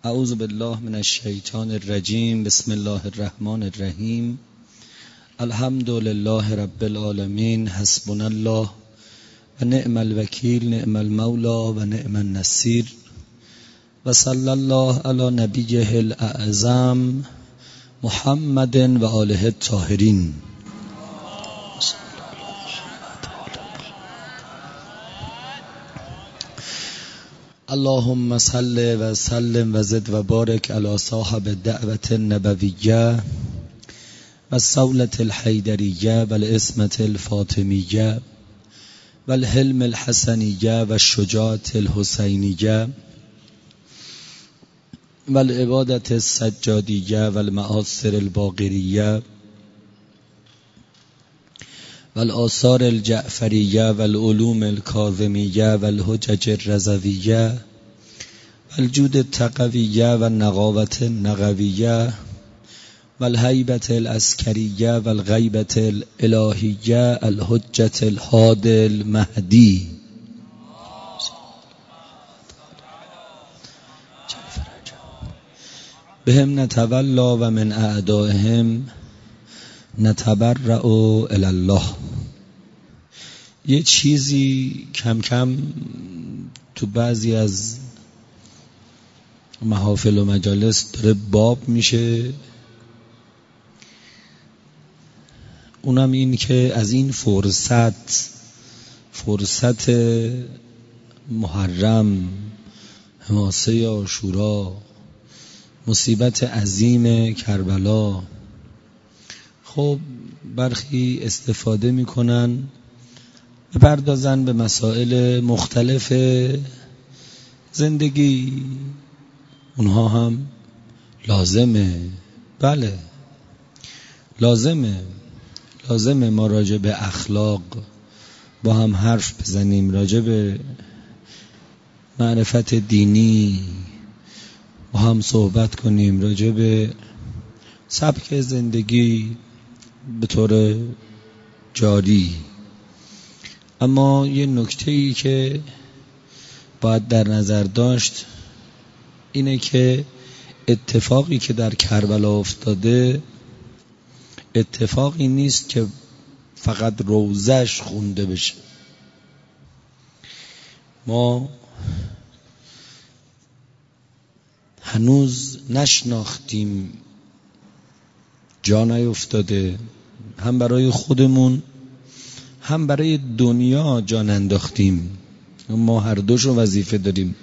اعوذ بالله من الشیطان الرجیم. بسم الله الرحمن الرحیم. الحمد لله رب العالمین. حسبنا الله و نعم الوکیل، نعم المولا و نعم النصیر. و صلی الله علی نبیه الاعظم محمد و آله الطاهرین. اللهم صل و سلم و زد و بارک علی صاحب الدعوة النبویه و الصولة الحیدریه و العصمة الفاطمیه و الحلم الحسنیه و الشجاعة الحسینیه و العبادة السجادیه و المآثر الباقریه و الآثار الجعفریه و العلوم الکاظمیه و الحجج الرضویه و الجود التقویه و النقاوة النقویه و الهیبة العسکریه و الغیبة الالهیه الحجة الهادی المهدی. بهم نتولا و من اعدائهم نتبرأ الی الله. یه چیزی کم کم تو بعضی از محافل و مجالس داره باب میشه، اونم این که از این فرصت محرم، حماسه عاشورا، مصیبت عظیم کربلا، خب برخی استفاده میکنن بپردازن به مسائل مختلف زندگی. اونها هم لازمه، بله لازمه ما راجع به اخلاق با هم حرف بزنیم، راجع به معرفت دینی با هم صحبت کنیم، راجع به سبک زندگی به طور جاری. اما یه نکته‌ای که باید در نظر داشت اینه که اتفاقی که در کربلا افتاده اتفاقی نیست که فقط روزش خونده بشه. ما هنوز نشناختیم، جا نیفتاده، هم برای خودمون هم برای دنیا جان انداختیم. ما هر دوشو وظیفه داریم.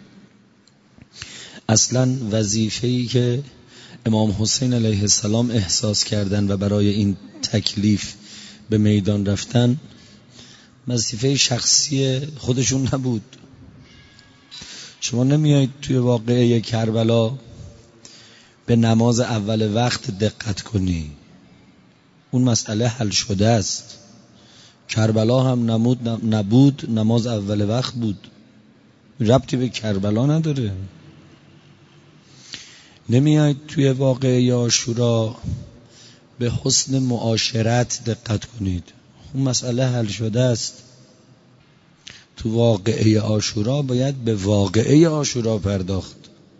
اصلا وظیفه‌ای که امام حسین علیه السلام احساس کردن و برای این تکلیف به میدان رفتن وظیفه شخصی خودشون نبود. شما نمیایید توی واقعه کربلا به نماز اول وقت دقت کنی، اون مسئله حل شده است. کربلا هم نبود، نماز اول وقت بود، ربطی به کربلا نداره. نمیایید توی واقعه عاشورا به حسن معاشرت دقت کنید، اون مسئله حل شده است. تو واقعه عاشورا باید به واقعه عاشورا پرداخت،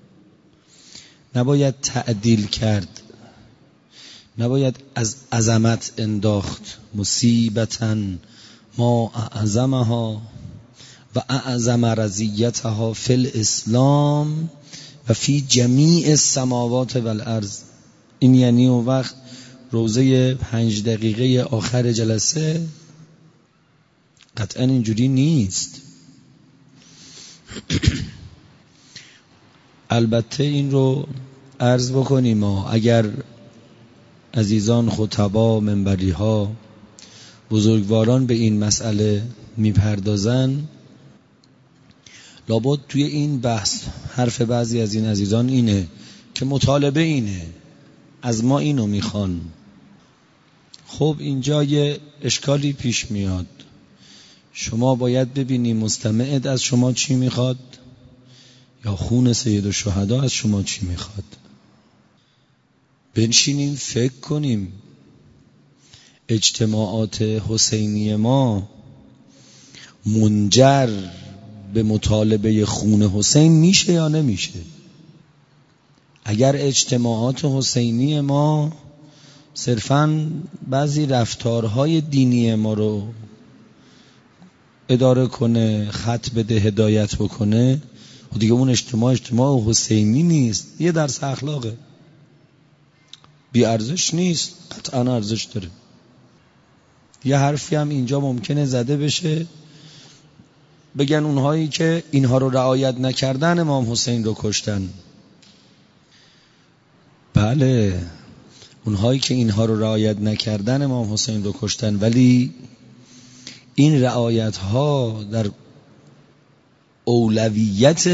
نباید تعدیل کرد، نباید از عظمت انداخت. مصیبتاً ما اعظمها و اعظم رضیتها فی الاسلام و فی جمیع السماوات و الارض. این یعنی اون وقت روزه 5 دقیقه آخر جلسه قطعا اینجوری نیست. البته این رو عرض بکنیم، اگر عزیزان خطبا، منبری ها، بزرگواران به این مسئله میپردازن، لابد توی این بحث حرف بعضی از این عزیزان اینه که مطالبه اینه، از ما اینو میخوان. خب اینجا یه اشکالی پیش میاد. شما باید ببینی مستمعت از شما چی میخواد یا خون سید الشهدا از شما چی میخواد. بنشینیم فکر کنیم اجتماعات حسینی ما منجر به مطالبه خون حسین میشه یا نمیشه؟ اگر اجتماعات حسینی ما صرفاً بعضی رفتارهای دینی ما رو اداره کنه، خط بده، هدایت بکنه، و دیگه اون اجتماع حسینی نیست، یه درس اخلاقه، بی ارزش نیست، قطعاً ارزش داره. یه حرفی هم اینجا ممکنه زده بشه، بگن اونهایی که اینها رو رعایت نکردن امام حسین رو کشتن. بله، اونهایی که اینها رو رعایت نکردن امام حسین رو کشتن، ولی این رعایت ها در اولویت،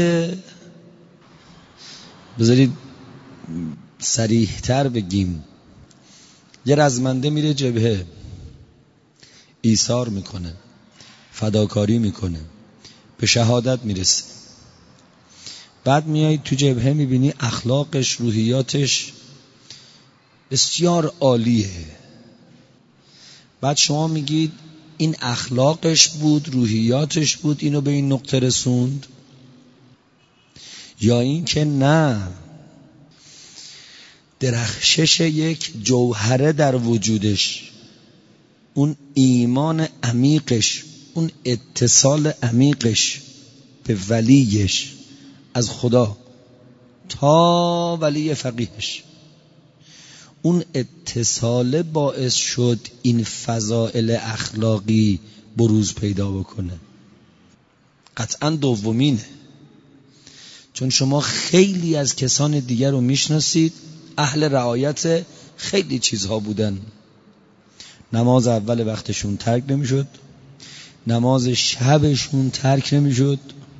بذارید صریح تر بگیم، یه رزمنده میره جبهه، ایثار میکنه، فداکاری میکنه، به شهادت میرسه، بعد میای تو جبهه میبینی اخلاقش، روحیاتش بسیار عالیه، بعد شما میگید این اخلاقش بود، روحیاتش بود اینو به این نقطه رسوند، یا این که نه، درخشش یک جوهره در وجودش، اون ایمان عمیقش، اون اتصال عمیقش به ولیش از خدا تا ولی فقیهش، اون اتصال باعث شد این فضائل اخلاقی بروز پیدا بکنه. قطعا دومینه، چون شما خیلی از کسان دیگر رو میشناسید اهل رعایت خیلی چیزها بودن، نماز اول وقتشون ترک نمیشد، نماز شبشون ترک نمیشد،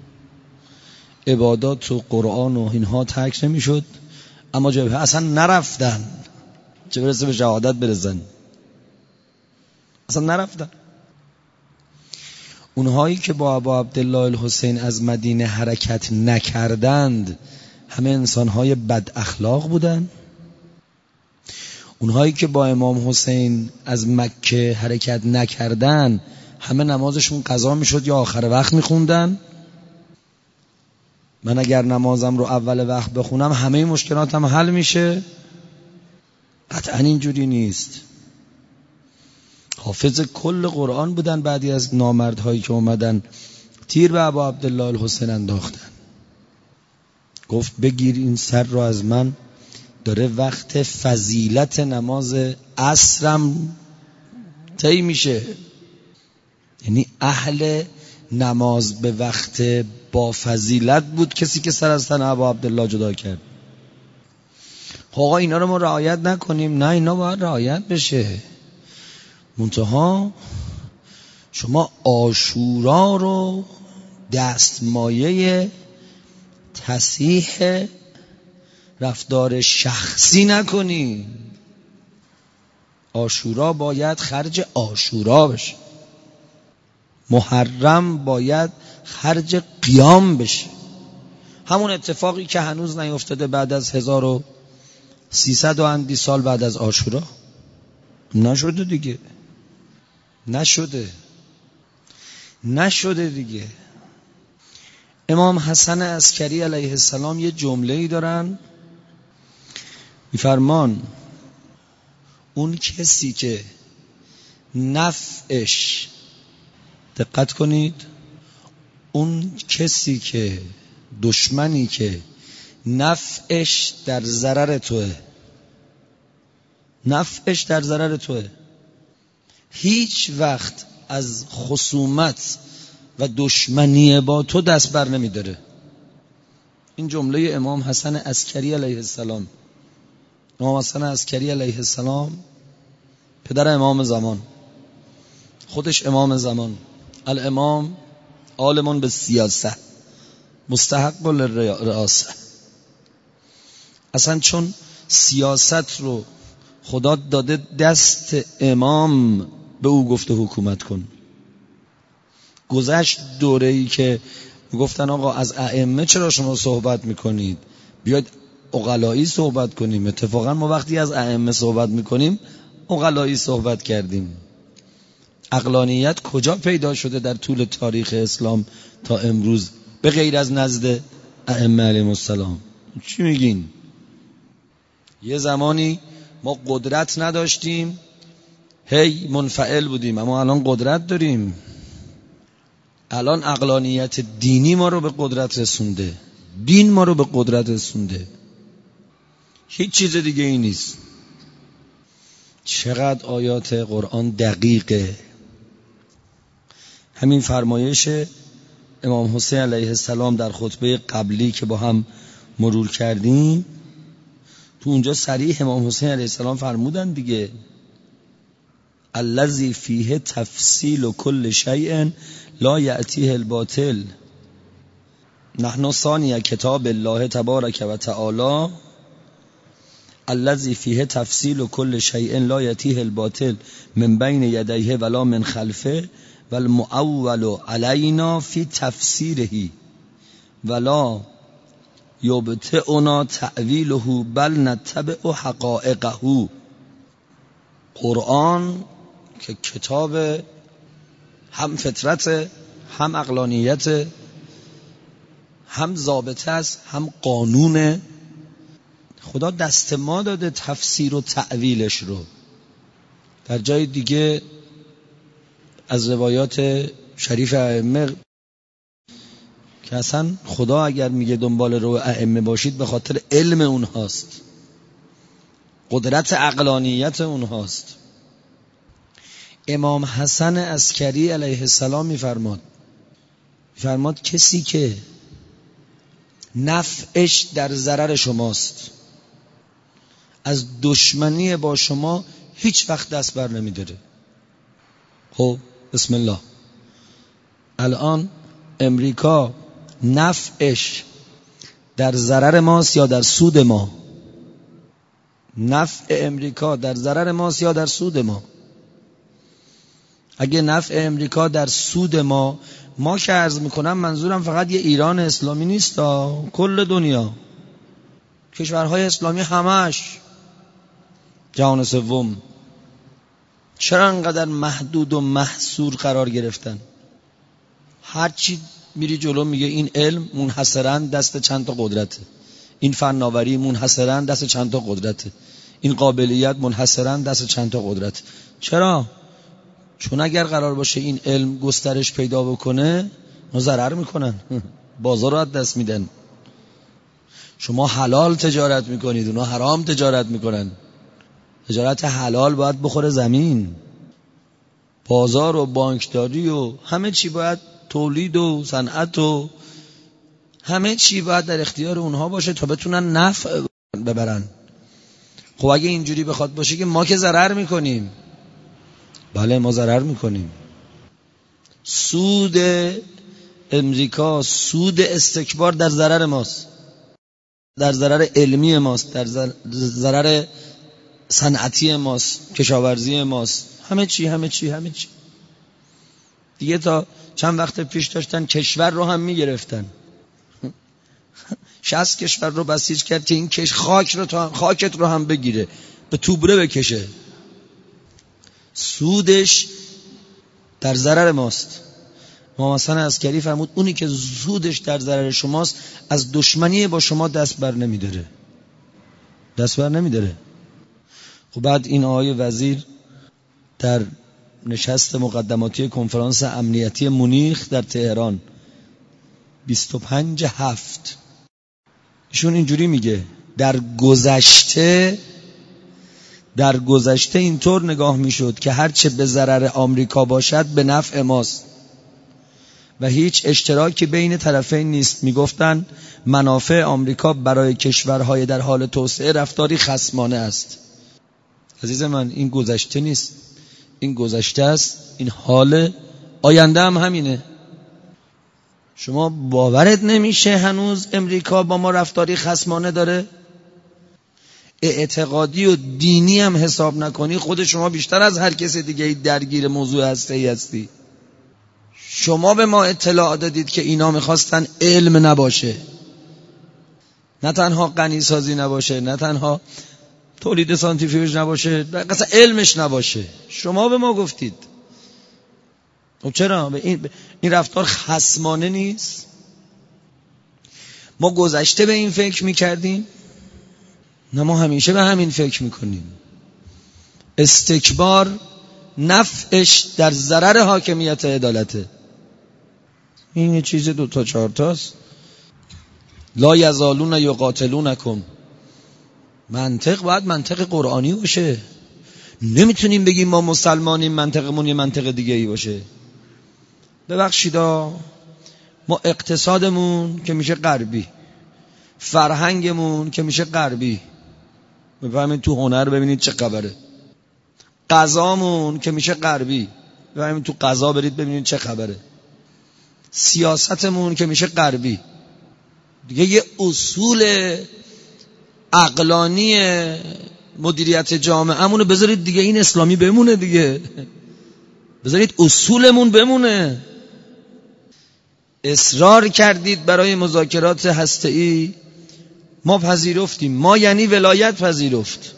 عبادات و قرآن و اینها ترک نمیشد، اما جبهه اصلا نرفتن، چه برسه به شهادت برسن، اصلا نرفتن. اونهایی که با ابا عبدالله الحسین از مدینه حرکت نکردند همه انسانهای بد اخلاق بودن. اونهایی که با امام حسین از مکه حرکت نکردن همه نمازشون قضا میشد یا آخر وقت میخوندن. من اگر نمازم رو اول وقت بخونم همه مشکلاتم حل میشه؟ قطعا اینجوری نیست. حافظ کل قرآن بودن، بعدی از نامردهایی که اومدن تیر به ابا عبدالله الحسین انداختن، گفت بگیر این سر رو از من، داره وقت فضیلت نماز عصرم طی میشه. یعنی اهل نماز به وقت با فضیلت بود کسی که سر از تن ابا عبدالله جدا کرد. آقا اینا رو ما رعایت نکنیم؟ نه، اینا باید رعایت بشه. منتها شما عاشورا رو دستمایه تصحیح رفتار شخصی نکنی. عاشورا باید خرج عاشورا بشه، محرم باید خرج قیام بشه. همون اتفاقی که هنوز نیفتاده بعد از 1300 و اندی سال بعد از عاشورا نشده دیگه، نشده دیگه. امام حسن عسکری علیه السلام یه جمله‌ای دارن، میفرمان اون کسی که نفعش، دقت کنید، اون کسی که دشمنی که نفعش در ضرر توه، نفعش در ضرر توه، هیچ وقت از خصومت و دشمنی با تو دست بر نمی داره. این جمله امام حسن عسکری علیه السلام. امام حسن عسکری علیه السلام پدر امام زمان، خودش امام زمان، الامام عالمون به سیاست، مستحق للرئاسه. اصلا چون سیاست رو خدا داده دست امام، به او گفته حکومت کن. گذشت دوره‌ای که گفتن آقا از ائمه چرا شما صحبت میکنید، بیاید عقلایی صحبت کنیم. اتفاقا ما وقتی از ائمه صحبت میکنیم عقلایی صحبت کردیم. عقلانیت کجا پیدا شده در طول تاریخ اسلام تا امروز به غیر از نزد ائمه علیهم السلام؟ چی میگین؟ یه زمانی ما قدرت نداشتیم، هی منفعل بودیم، اما الان قدرت داریم. الان عقلانیت دینی ما رو به قدرت رسونده، دین ما رو به قدرت رسونده، هیچ چیز دیگه ای نیست. چقدر آیات قرآن دقیقه. همین فرمایش امام حسین علیه السلام در خطبه قبلی که با هم مرور کردیم، تو اونجا صریح امام حسین علیه السلام فرمودن دیگه، الذی فیه تفصیل کل شیء لا یأتیه الباطل، نحن ثانی کتاب الله تبارک و تعالی الذی فیه تفصیل کل شیء لا یأتیه الباطل من بین یدیه ولا من خلفه والمؤول علینا فی تفسیره ولا یبطئنا تأویله بل نتبع حقائقه. قرآن که کتاب هم فطرت، هم عقلانیت، هم ضابطه است، هم قانون. خدا دست ما داده تفسیر و تأویلش رو. در جای دیگه از روایات شریف ائمه که اصلا خدا اگر میگه دنبال رو ائمه باشید به خاطر علم اونهاست، قدرت عقلانیت اونهاست. امام حسن عسکری علیه السلام میفرماد کسی که نفعش در ضرر شماست، از دشمنی با شما هیچ وقت دست بر نمیداره. خب بسم الله، الان امریکا نفعش در ضرر ماست یا در سود ما؟ نفع امریکا در ضرر ماست یا در سود ما؟ اگه نفع امریکا در سود ما که عرض میکنم منظورم فقط یه ایران اسلامی نیست، کل دنیا، کشورهای اسلامی همش، جهان سوم، چرا انقدر محدود و محصور قرار گرفتن؟ هرچی میری جلو میگه این علم منحصراً دست چند تا قدرته، این فناوری منحصراً دست چند تا قدرته، این قابلیت منحصراً دست چند تا قدرت. چرا؟ چون اگر قرار باشه این علم گسترش پیدا بکنه ما ضرر میکنن، بازار رو از دست میدن. شما حلال تجارت میکنید، اونا حرام تجارت میکنن. تجارت حلال باید بخوره زمین، بازار و بانکداری و همه چی باید، تولید و صنعت و همه چی باید در اختیار اونها باشه تا بتونن نفع ببرن. خب اگه اینجوری بخواد باشه که ما که ضرر میکنیم. بله ما ضرر میکنیم. سود امریکا، سود استکبار در ضرر ماست، در ضرر علمی ماست، در ضرر صنعتی ماست، کشاورزی ماست، همه چی. دیگه تا چند وقت پیش داشتن کشور رو هم میگرفتن، 60 کشور رو بسیج کرد که این خاکت رو هم بگیره، به توبره بکشه. سودش در ضرر ماست. امام حسن عسکری فرمود اونی که سودش در ضرر شماست از دشمنی با شما دست بر نمیداره. خب بعد این آقای وزیر در نشست مقدماتی کنفرانس امنیتی مونیخ در تهران 25/7 ایشون اینجوری میگه در گذشته اینطور نگاه میشد که هرچه به ضرر آمریکا باشد به نفع ماست و هیچ اشتراکی بین طرفین نیست. میگفتند منافع آمریکا برای کشورهای در حال توسعه رفتاری خصمانه است. عزیز من این گذشته نیست، این گذشته است، این حال آینده هم همینه. شما باورت نمیشه هنوز امریکا با ما رفتاری خصمانه داره؟ اعتقادی و دینی هم حساب نکنی خود شما بیشتر از هر کس دیگه درگیر موضوع هستی. شما به ما اطلاع دادید که اینا میخواستن علم نباشه، نه تنها غنی سازی نباشه، نه تنها تولید سانتریفیوژ نباشه، اصلا علمش نباشه. شما به ما گفتید. خب چرا؟ این رفتار خصمانه نیست؟ ما گذشته به این فکر میکردیم؟ نه ما همیشه به همین فکر میکنیم. استکبار نفعش در ضرر حاکمیت عدالته. این یه چیز 2 تا 4 تاست. لا یزالون یقاتلونکم. منطق باید منطق قرآنی باشه. نمیتونیم بگیم ما مسلمانیم منطقمون یه منطق دیگه ای باشه. ببخشیدا ما اقتصادمون که میشه غربی، فرهنگمون که میشه غربی، بفهمید تو هنر ببینید چه خبره، قضامون که میشه غربی، بفهمید تو قضا برید ببینید چه خبره، سیاستمون که میشه غربی، دیگه یه اصول عقلانی مدیریت جامعه‌مون بذارید دیگه این اسلامی بمونه دیگه، بذارید اصولمون بمونه. اصرار کردید برای مذاکرات هسته‌ای، ما پذیرفتیم. ما یعنی ولایت پذیرفت.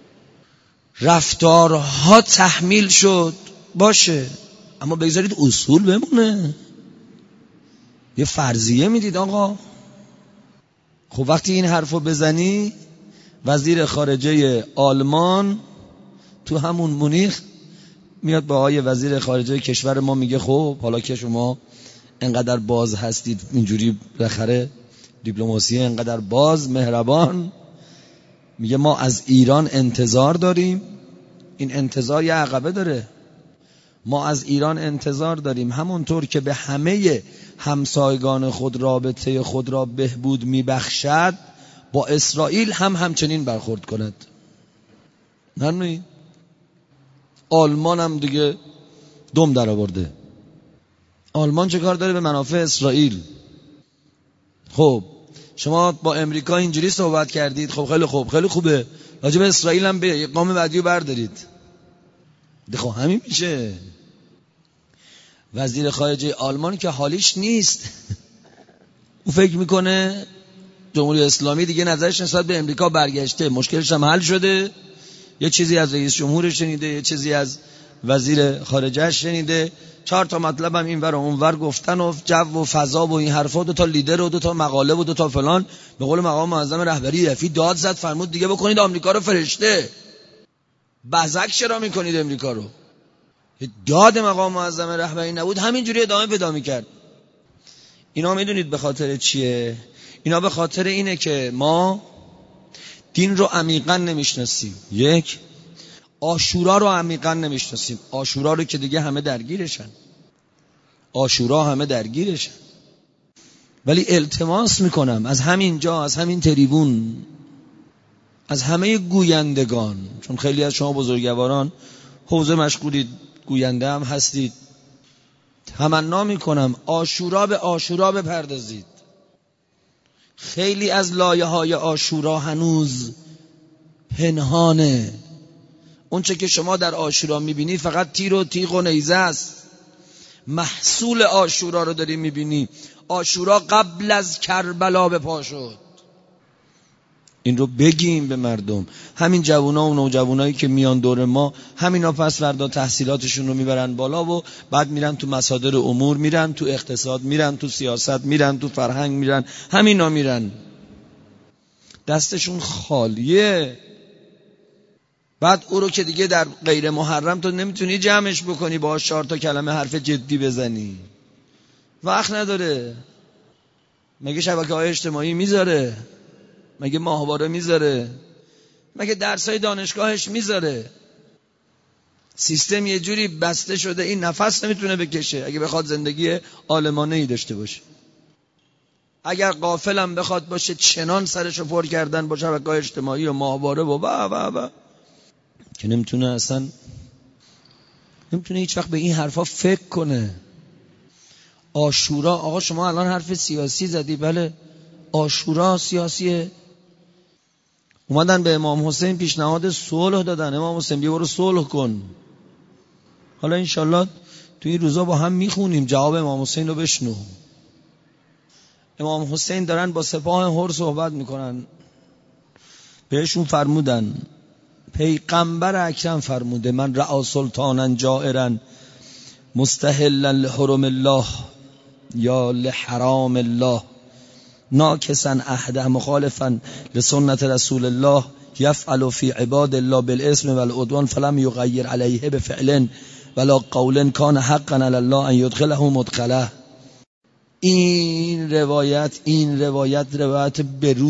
رفتارها تحمیل شد، باشه، اما بگذارید اصول بمونه. یه فرضیه میدید آقا. خب وقتی این حرفو بزنی، وزیر خارجه آلمان تو همون مونیخ میاد با آقای وزیر خارجه کشور ما میگه خب حالا که شما انقدر باز هستید، اینجوری بالاخره دیپلماسی انقدر باز مهربان، میگه ما از ایران انتظار داریم. این انتظار یه عقبه داره. ما از ایران انتظار داریم همونطور که به همه همسایگان خود رابطه خود را بهبود میبخشد، با اسرائیل هم همچنین برخورد کند. نه آلمان هم دیگه دم در آورده. آلمان چه کار داره به منافع اسرائیل؟ خب شما با امریکا اینجوری صحبت کردید، خب خیلی خوب، خیلی خوبه، راجع به اسرائیل هم به اقام بعدیو بردارید. خب همین میشه. وزیر خارجه آلمان که حالیش نیست، او فکر میکنه جمهوری اسلامی دیگه نظرش نسبت به امریکا برگشته، مشکلش هم حل شده. یه چیزی از رئیس جمهورش شنیده، یه چیزی از وزیر خارجه‌اش شنیده، 4 تا مطلب هم اینور و اونور گفتن و جو و فضا و این حرفا، 2 تا لیدر و 2 تا مقاله و 2 تا فلان. به قول مقام معظم رهبری رفی داد زد، فرمود دیگه بکنید آمریکا رو فرشته. بزک چرا میکنید امریکا رو؟ داد مقام معظم رهبری نبود همینجوری ادامه پیدا میکرد. اینا میدونید به خاطر چیه؟ اینا به خاطر اینه که ما دین رو عمیقاً نمیشناسیم. یک، عاشورا رو عمیقاً نمیشناسیم. عاشورا رو که دیگه همه درگیرشن. عاشورا همه درگیرشن. ولی التماس میکنم از همین جا، از همین تریبون، از همه گویندگان، چون خیلی از شما بزرگواران حوزه مشغولید، گوینده هم هستید، تمنا میکنم عاشورا به عاشورا بپردازید. خیلی از لایه های عاشورا هنوز پنهانه. اون چه که شما در عاشورا میبینی فقط تیر و تیغ و نیزه است. محصول عاشورا رو داری میبینی. عاشورا قبل از کربلا به پا شد. این رو بگیم به مردم. همین جوونا و نوجوانایی که میان دور ما، همینا پس فردا تحصیلاتشون رو میبرن بالا و بعد میرن تو مصادر امور، میرن تو اقتصاد، میرن تو سیاست، میرن تو فرهنگ، میرن همینا میرن، دستشون خالیه. بعد او رو که دیگه در غیر محرم تو نمیتونی جمعش بکنی، باهاش 4 تا کلمه حرف جدی بزنی، وقت نداره. مگه شبکه‌های اجتماعی میذاره؟ مگه ماهواره میذاره؟ مگه درسای دانشگاهش میذاره؟ سیستم یه جوری بسته شده این نفس نمیتونه بکشه اگه بخواد زندگی عالمانه‌ای داشته باشه. اگر غافلم بخواد باشه چنان سرشو پر کردن با شبکه‌های اجتماعی و ماهواره و که نمیتونه، اصلا نمیتونه هیچ وقت به این حرفا فکر کنه. عاشورا، آقا شما الان حرف سیاسی زدی، بله عاشورا سیاسیه. اومدن به امام حسین پیشنهاد صلح دادن، امام حسین بیا برو صلح کن. حالا انشالله تو این روزا با هم میخونیم جواب امام حسین رو بشنو. امام حسین دارن با سپاه هر صحبت میکنن، بهشون فرمودن، پیغمبر اکرم فرموده من رعا سلطانا جائرا مستحلا لحرم الله یا لحرام الله ناکسا عهده مخالفا لسنت رسول الله یفعل فی عباد الله بالاسم والعدوان فلم یغیر علیه بفعل ولا قول کان حقا علی الله ان یدخله مدخله. این روایت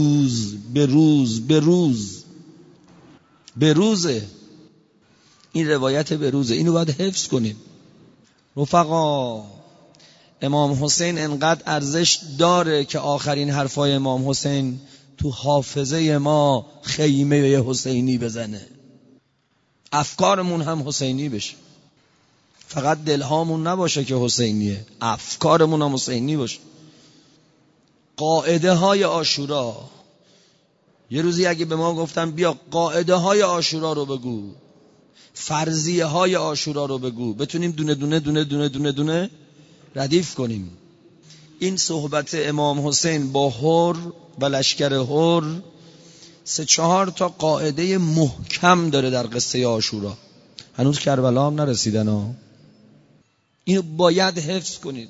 بروزه. این روایت بروزه. اینو باید حفظ کنیم رفقا. امام حسین انقدر ارزش داره که آخرین حرفای امام حسین تو حافظه ما خیمه حسینی بزنه، افکارمون هم حسینی بشه، فقط دلهامون نباشه که حسینیه، افکارمون هم حسینی باشه. قاعده های عاشورا، یه روزی اگه به ما گفتن بیا قاعده های عاشورا رو بگو، فرضیه های عاشورا رو بگو، بتونیم دونه دونه دونه دونه دونه دونه ردیف کنیم. این صحبت امام حسین با حر و لشکر حر 3-4 تا قاعده محکم داره در قصه عاشورا. هنوز کربلا هم نرسیدن ها. اینو باید حفظ کنید.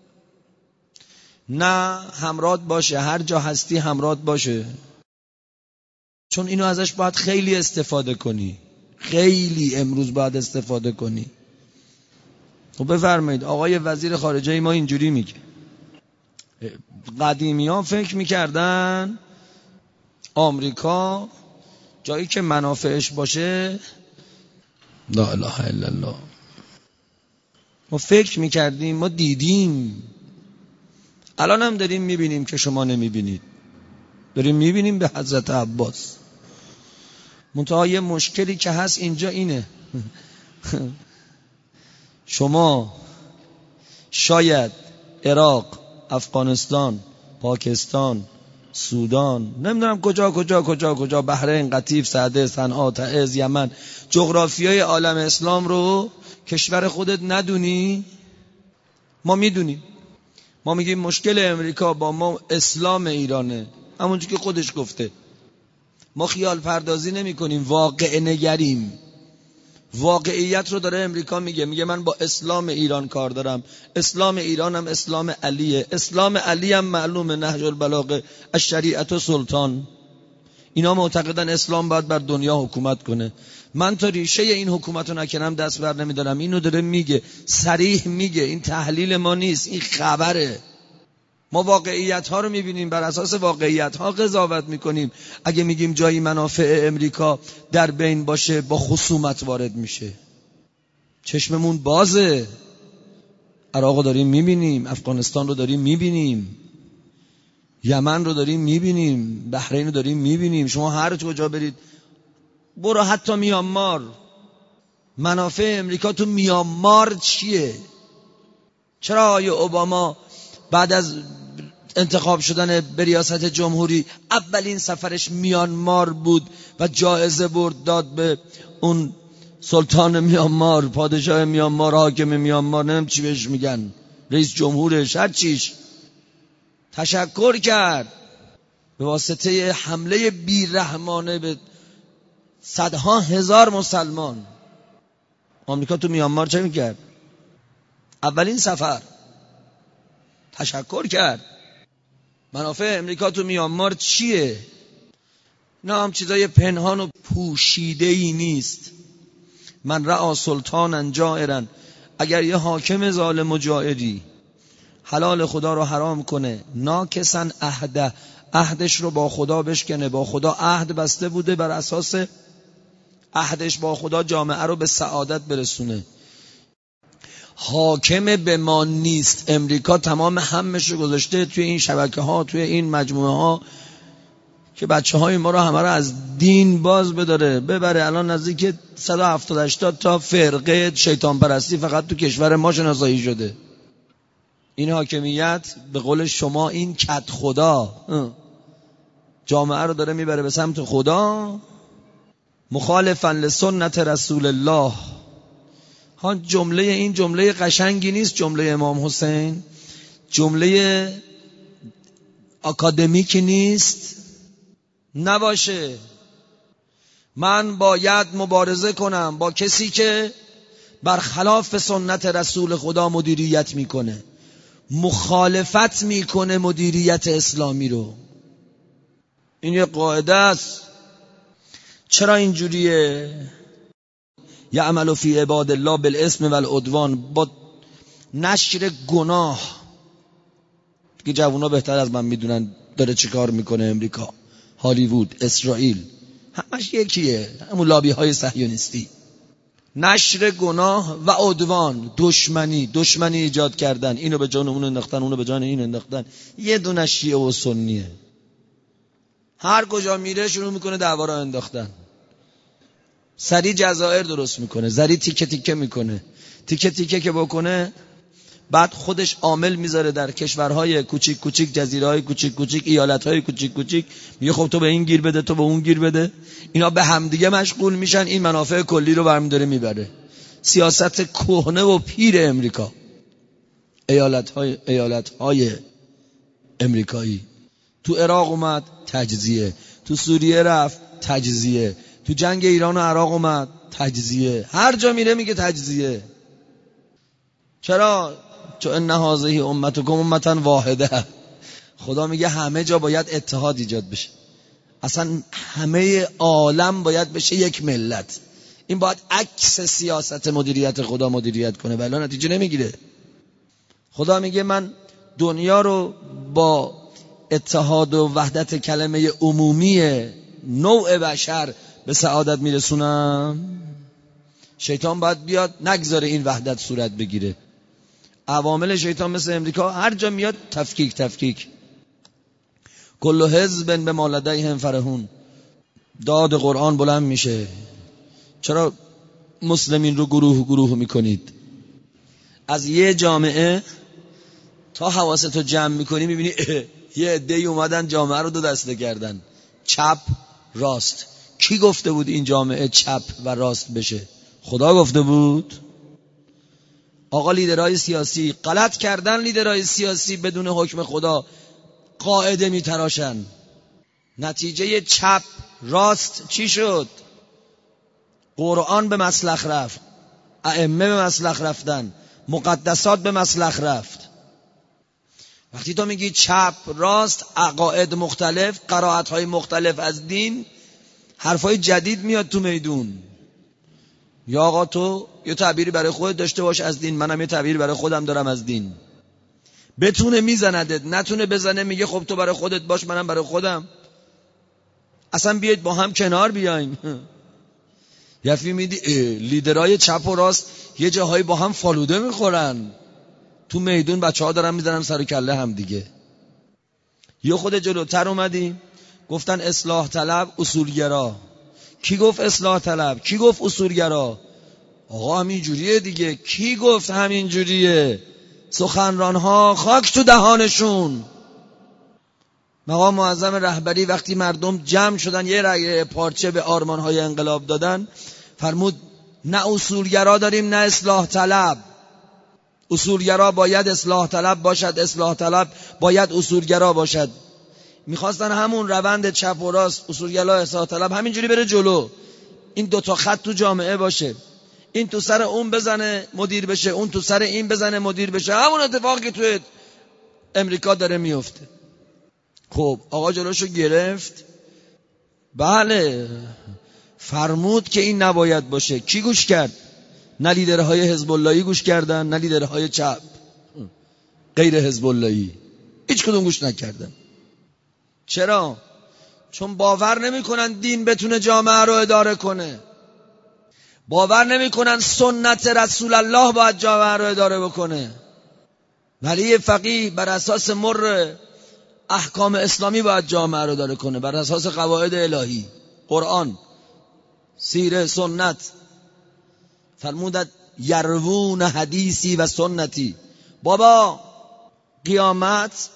نه همراه باشه، هر جا هستی همراه باشه، چون اینو ازش باید خیلی استفاده کنی، خیلی امروز باید استفاده کنی. خب بفرمایید آقای وزیر خارجه ما اینجوری میگه. قدیمی ها فکر میکردن آمریکا جایی که منافعش باشه، لا اله الا الله، ما فکر میکردیم، ما دیدیم، الان هم داریم میبینیم که شما نمیبینید، داریم میبینیم به حضرت عباس. منتها یه مشکلی که هست اینجا اینه شما شاید عراق، افغانستان، پاکستان، سودان، نمیدونم کجا، بحرین، قطیف، سعده، صنعا، تعز، یمن، جغرافیای عالم اسلام رو کشور خودت ندونی. ما میدونیم. ما میگیم مشکل امریکا با ما اسلام ایرانه، همونجور که خودش گفته. ما خیال پردازی نمی کنیم، واقع نگریم. واقعیت رو داره امریکا میگه من با اسلام ایران کار دارم، اسلام ایران هم اسلام علیه، اسلام علی هم معلومه، نهج البلاغه الشریعت سلطان. اینا معتقدن اسلام باید بر دنیا حکومت کنه. من تا ریشه این حکومت رو نکنم دست بر نمیدارم. اینو داره میگه، صریح میگه، این تحلیل ما نیست، این خبره. ما واقعیت ها رو میبینیم، بر اساس واقعیت ها قضاوت میکنیم. اگه میگیم جایی منافع امریکا در بین باشه با خصومت وارد میشه. چشممون بازه. عراق رو داریم میبینیم، افغانستان رو داریم میبینیم، یمن رو داریم میبینیم، بحرین رو داریم میبینیم. شما هر کجا برید، برو حتی میانمار، منافع امریکا تو میانمار چیه؟ چرا آقای اوباما بعد از انتخاب شدن به ریاست جمهوری اولین سفرش میانمار بود و جایزه برد داد به اون سلطان میانمار، پادشاه میانمار، حاکم میانمار، نمیم چی بهش میگن، رئیس جمهورش، هر چیش، تشکر کرد به واسطه حمله بیرحمانه به صدها هزار مسلمان. آمریکا تو میانمار چه میکرد؟ اولین سفر تشکر کرد. منافع امریکا تو میانمار چیه؟ نه هم چیزای پنهان و پوشیده‌ای نیست. من رأى سلطانا جائرا، اگر یه حاکم ظالم و جائری حلال خدا رو حرام کنه، ناکسا عهده، عهدش رو با خدا بشکنه، با خدا عهد بسته بوده، بر اساس عهدش با خدا جامعه رو به سعادت برسونه، حاکم به ما نیست. امریکا تمام همش رو گذاشته توی این شبکه ها، توی این مجموعه ها، که بچه های ما رو همه رو از دین باز بداره ببره. الان نزدیک 170-80 تا فرقه شیطان پرستی فقط تو کشور ما شناسایی شده. این حاکمیت به قول شما، این کت خدا جامعه رو داره میبره به سمت خدا، مخالفا لسنت رسول الله. ها جمله این جمله قشنگی نیست، جمله امام حسین جمله اکادمیکی نیست، نباشه. من باید مبارزه کنم با کسی که برخلاف سنت رسول خدا مدیریت میکنه. مخالفت میکنه مدیریت اسلامی رو. این یه قاعده است. چرا اینجوریه؟ یعمل فی عباد الله بالاسم والعدوان، با نشر گناه. که جوونا بهتر از من میدونن داره چی کار میکنه امریکا، هالیوود، اسرائیل، همش یکیه، همون لابی های صهیونیستی. نشر گناه و عدوان، دشمنی ایجاد کردن، اینو به جان اون انداختن، اونو به جان این انداختن. یه دونه شیعه و سنیه، هر کجا میره شروع میکنه دعوا را انداختن. سری جزائر درست میکنه، سری تیکه تیکه میکنه، تیکه تیکه که بکنه بعد خودش عامل میذاره در کشورهای کوچیک کوچیک، جزیره‌های کوچیک کوچیک، ایالت‌های کوچیک کوچیک، میگه خب تو به این گیر بده، تو به اون گیر بده. اینا به همدیگه مشغول میشن، این منافع کلی رو برمی‌داره میبره. سیاست کهنه و پیر امریکا. ایالت‌های امریکایی. تو عراق اومد تجزیه، تو سوریه رفت تجزیه، تو جنگ ایران و عراق اومد تجزیه، هر جا میره میگه تجزیه. چرا؟ چون ان هذه امتکم امة واحده. خدا میگه همه جا باید اتحاد ایجاد بشه، اصلا همه عالم باید بشه یک ملت. این باید عکس سیاست مدیریت خدا مدیریت کنه، ولی نتیجه نمیگیره. خدا میگه من دنیا رو با اتحاد و وحدت کلمه عمومی نوع بشر به سعادت میرسونم. شیطان باید بیاد نگذاره این وحدت صورت بگیره. عوامل شیطان مثل امریکا هر جا میاد تفکیک. کل حزب بما لدیهم فرحون. داد قرآن بلند میشه. چرا مسلمین رو گروه میکنید؟ از یه جامعه تا حواستو جمع میکنی میبینی یه عده‌ای اومدن جامعه رو دو دسته کردن، چپ راست. کی گفته بود این جامعه چپ و راست بشه؟ خدا گفته بود؟ آقا لیدرهای سیاسی غلط کردن، لیدرهای سیاسی بدون حکم خدا قاعده میتراشن. نتیجه چپ راست چی شد؟ قرآن به مسلخ رفت، ائمه به مسلخ رفتن، مقدسات به مسلخ رفت. وقتی تو میگی چپ راست، عقاید مختلف، قرائت‌های مختلف از دین، حرفای جدید میاد تو میدون. یا آقا تو یه تعبیری برای خودت داشته باش از دین، منم یه تعبیری برای خودم دارم از دین. بتونه میزندت، نتونه بزنه میگه خب تو برای خودت باش منم برای خودم. اصلا بیاید با هم کنار بیایم. یفی میدی لیدرهای چپ و راست یه جاهایی با هم فالوده میخورن تو میدون، بچه‌ها دارن میزنن سر کله هم دیگه. یه خود جلوتر اومدیم گفتن اصلاح طلب اصولگرا. کی گفت اصلاح طلب؟ کی گفت اصولگرا؟ آقا همین جوریه دیگه. کی گفت همین جوریه؟ سخنرانها خاک تو دهانشون. مقام معظم رهبری وقتی مردم جمع شدن یه رأی پارچه به آرمانهای انقلاب دادن، فرمود نه اصولگرا داریم نه اصلاح طلب. اصولگرا باید اصلاح طلب باشد، اصلاح طلب باید اصولگرا باشد. میخواستن همون روند چپ و راست، اصولگرا اصلاح طلب همینجوری بره جلو، این دوتا خط تو جامعه باشه، این تو سر اون بزنه مدیر بشه، اون تو سر این بزنه مدیر بشه. همون اتفاقی که توی امریکا داره میفته. خب آقا جلوشو گرفت، بله فرمود که این نباید باشه. کی گوش کرد؟ نه لیدرهای حزب اللهی گوش کردن، نه لیدرهای چپ غیر حزب اللهی، هیچ کدوم گوش نکردن. چرا؟ چون باور نمیکنن دین بتونه جامعه رو اداره کنه، باور نمیکنن سنت رسول الله باید جامعه رو اداره بکنه. ولی فقیه بر اساس مر احکام اسلامی باید جامعه رو اداره کنه، بر اساس قواعد الهی، قرآن، سیره، سنت. فرمودند یروون حدیثی و سنتی. بابا قیامت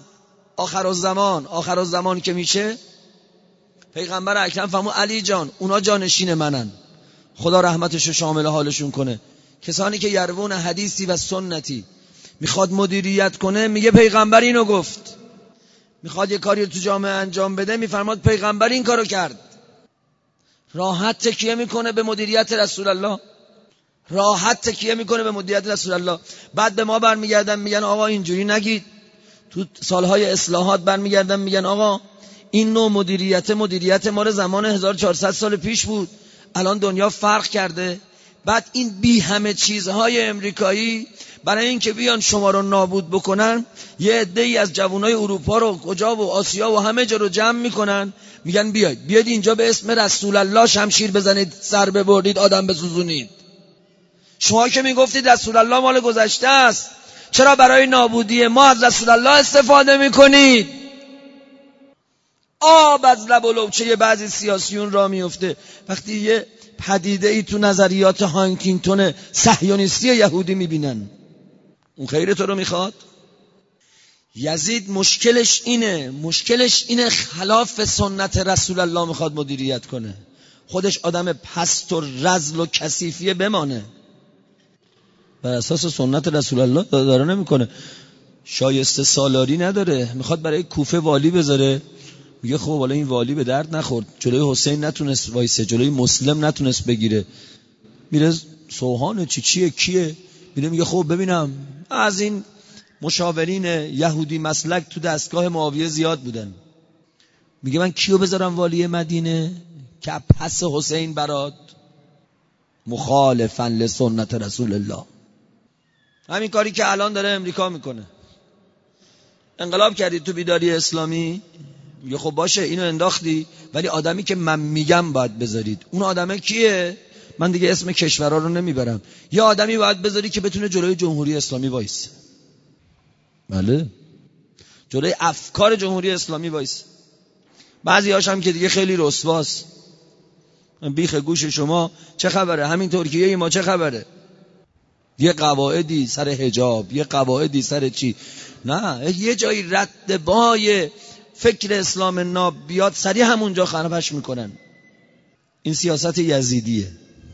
آخر الزمان که میشه، پیغمبر اکرم فرمود علی جان اونا جانشین منن، خدا رحمتشو شامل حالشون کنه. کسانی که یروون حدیثی و سنتی، میخواد مدیریت کنه میگه پیغمبر اینو گفت. میخواد یه کاری رو تو جامعه انجام بده میفرماد پیغمبر این کارو کرد. راحت تکیه میکنه به مدیریت رسول الله. راحت تکیه میکنه به مدیریت رسول الله. بعد به ما برمیگردن میگن آقا اینجوری نگید. تو سالهای اصلاحات برمیگردن میگن آقا این نوع مدیریت ما رو زمان 1400 سال پیش بود، الان دنیا فرق کرده. بعد این بی همه چیزهای امریکایی برای اینکه بیان شما رو نابود بکنن، یه عده‌ای از جوانای اروپا رو کجا و آسیا و همه جا رو جمع میکنن، میگن بیاید اینجا به اسم رسول الله شمشیر بزنید، سر ببرید، آدم بسوزونید. شما که میگفتید رسول الله مال گذشته است، چرا برای نابودی ما از رسول الله استفاده میکنید؟ آب از لب و لوچه بعضی سیاسیون را میفته وقتی یه پدیده ای تو نظریات هانتینگتون صهیونیستی یهودی میبینن. اون خیر تو رو میخواد؟ یزید مشکلش اینه خلاف سنت رسول الله میخواد مدیریت کنه، خودش آدم پست و رذل و کثیفیه بمانه، بر اساس سنت رسول الله داره نمیکنه. شایسته سالاری نداره، میخواد برای کوفه والی بذاره، میگه خب والا این والی به درد نخورد، جلوی حسین نتونست وایسه، جلوی مسلم نتونست بگیره، میره سوهان چیه کیه، میگه خب ببینم از این مشاورین یهودی مسلک تو دستگاه معاویه زیاد بودن، میگه من کیو بذارم والی مدینه که پس حسین برات، مخالفا لسنت رسول الله. همین کاری که الان داره امریکا میکنه. انقلاب کردید تو بیداری اسلامی، میگه خب باشه اینو انداختی، ولی آدمی که من میگم باید بذارید. اون آدمه کیه؟ من دیگه اسم کشورها رو نمیبرم. یه آدمی باید بذاری که بتونه جلوی جمهوری اسلامی وایسه. بله، جلوی افکار جمهوری اسلامی وایسه. بعضی هاش هم که دیگه خیلی رسواست. بیخ گوش شما چه خبره؟ همین ترکیه ما چه خبره؟ یه قواعدی سر حجاب، یه قواعدی سر چی؟ نه، یه جایی رد بای فکر اسلام ناب بیاد سریع همونجا خرابش میکنن. این سیاست یزیدیه،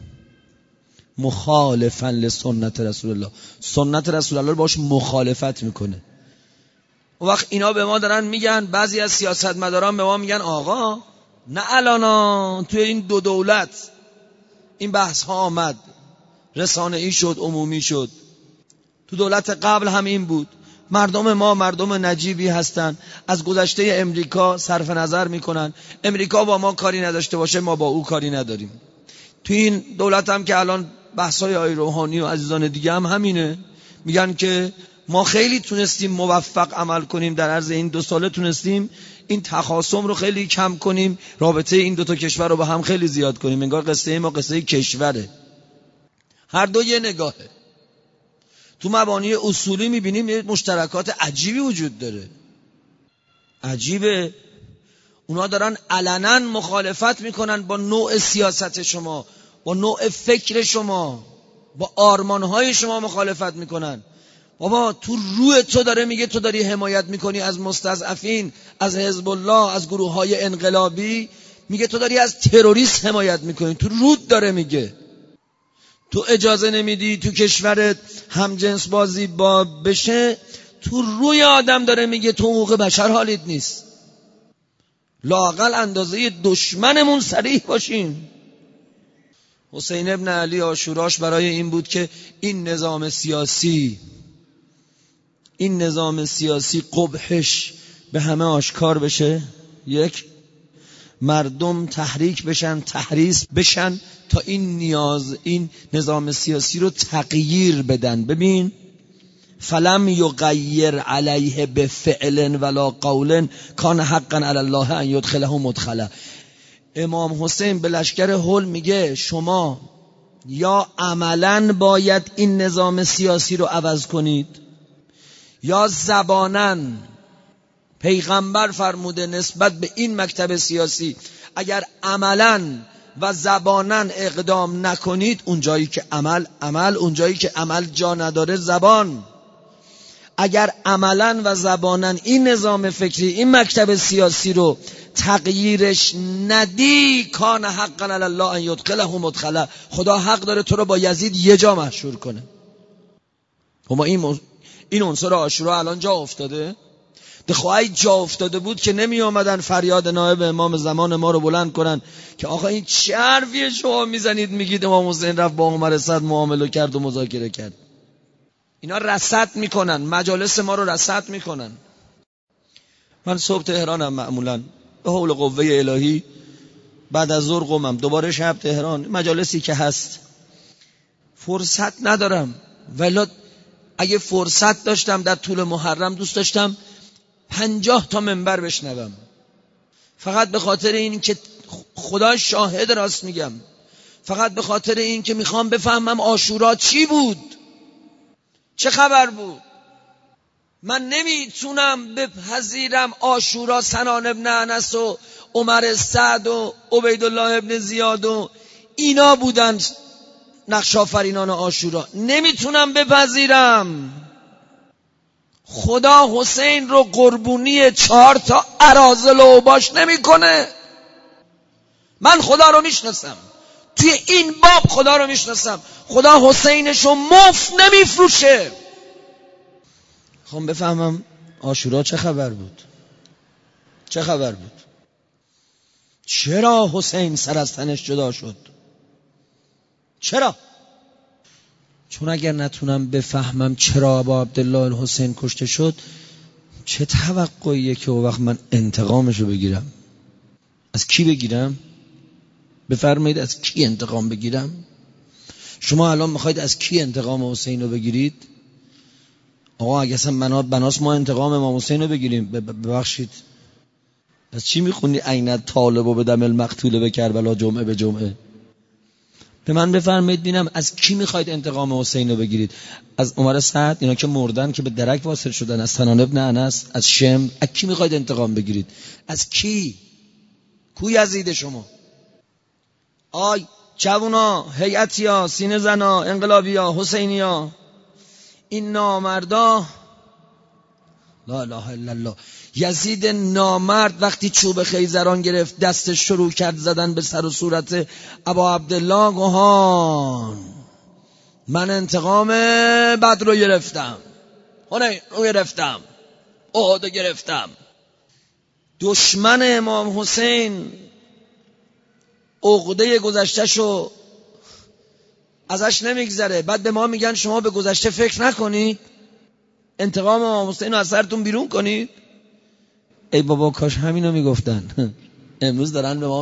مخالفا لسنت رسول الله. سنت رسول الله رو باش مخالفت میکنه. اون وقت اینا به ما دارن میگن، بعضی از سیاستمداران به ما میگن آقا نه الانا توی این دو دولت این بحث ها آمد، رسانه‌ای شد، عمومی شد. تو دولت قبل هم این بود. مردم ما مردم نجیبی هستن، از گذشته امریکا صرف نظر میکنن. امریکا با ما کاری نداشته باشه، ما با او کاری نداریم. تو این دولت هم که الان بحثای آقای روحانی و عزیزان دیگه هم همینه، میگن که ما خیلی تونستیم موفق عمل کنیم، در عرض این 2 ساله تونستیم این تخاصم رو خیلی کم کنیم، رابطه این 2 تا کشور رو با هم خیلی زیاد کنیم. انگار قصه ما قصه کشوره. هر دو یه نگاهه. تو مبانی اصولی میبینیم یه مشترکات عجیبی وجود داره. عجیبه. اونا دارن علنا مخالفت میکنن با نوع سیاست شما، با نوع فکر شما، با آرمانهای شما مخالفت میکنن. بابا تو روی تو داره میگه تو داری حمایت میکنی از مستضعفین، از حزب الله، از گروههای انقلابی، میگه تو داری از تروریست حمایت میکنی. تو رود داره میگه تو اجازه نمیدی تو کشورت همجنس بازی بشه. تو روی آدم داره میگه تو حقوق بشر حالیت نیست. لااقل اندازه دشمنمون صریح باشیم. حسین ابن علی عاشوراش برای این بود که این نظام سیاسی قبحش به همه آشکار بشه. یک، مردم تحریک بشن، تحریص بشن تا این نظام سیاسی رو تغییر بدن. ببین، فلم یغیر علیه بفعل ولا قول کان حقا علی الله ان یدخله مدخله. امام حسین به لشکر هول میگه شما یا عملاً باید این نظام سیاسی رو عوض کنید، یا زباناً پیغمبر فرموده نسبت به این مکتب سیاسی اگر عملاً و زباناً اقدام نکنید، اونجایی که عمل، اونجایی که عمل جا نداره زبان. اگر عملاً و زباناً این نظام فکری، این مکتب سیاسی رو تغییرش ندی، کان حقا علی الله ان یدخله مدخله، خدا حق داره تو رو با یزید یه جا محشور کنه. اما این عنصر عاشورا الان جا افتاده. دخواهی جا افتاده بود که نمی آمدن فریاد نایب امام زمان ما رو بلند کنن که آقا این چه حرفیه شما میزنید میگید امام حسین رفت با عمر صد معامله کرد و مذاکره کرد. اینا رصد میکنن، مجالس ما رو رصد میکنن. من صبح تهرانم معمولا به حول قوه الهی، بعد از ظهر قمم، دوباره شب تهران، مجالسی که هست. فرصت ندارم، ولی اگه فرصت داشتم در طول محرم دوست داشتم 50 تا منبر بشنوم، فقط به خاطر این که خدا شاهد راست میگم، فقط به خاطر این که میخوام بفهمم عاشورا چی بود، چه خبر بود. من نمیتونم بپذیرم عاشورا سنان ابن انس و عمر سعد و عبیدالله ابن زیاد و اینا بودن نقش آفرینان عاشورا. نمیتونم بپذیرم. خدا حسین رو قربونی 4 تا اراذل و اوباش نمیکنه. من خدا رو میشناسم، توی این باب خدا رو میشناسم. خدا حسینش رو مفت نمیفروشه. خب بفهمم عاشورا چه خبر بود، چه خبر بود، چرا حسین سر از تنش جدا شد، چرا؟ چون اگر نتونم بفهمم چرا ابا عبدالله الحسین کشته شد، چه توقعیه که او وقت من انتقامشو بگیرم؟ از کی بگیرم؟ بفرمایید از کی انتقام بگیرم؟ شما الان میخواید از کی انتقام حسین رو بگیرید؟ آقا اگه اصلا بناس ما انتقام امام حسین رو بگیریم، ببخشید از چی میخونی عینت طالب و به دم المقتول به کربلا جمعه به جمعه؟ به من بفرمایید ببینم از کی میخواید انتقام حسین رو بگیرید؟ از عمر سعد، اینا که مردن که به درک واصل شدن، از سنان ابن انس، از شم، از کی میخواید انتقام بگیرید؟ از کی؟ کو یزید شما؟ آی جوونا، هیئتیا، سینه زنا، انقلابیا، حسینیا، این نامردا، لا اله الا الله. یزید نامرد وقتی چوب خیزران گرفت دستش شروع کرد زدن به سر و صورت ابا عبدالله، گوهان من انتقام بدر رو گرفتم، حنین رو گرفتم، احد رو گرفتم. دشمن امام حسین عقده گذشتهشو ازش نمیگذره، بعد به ما میگن شما به گذشته فکر نکنید، انتقام امام حسین رو از سرتون بیرون کنید. ای بابا کاش همینو میگفتن. امروز دارن به ما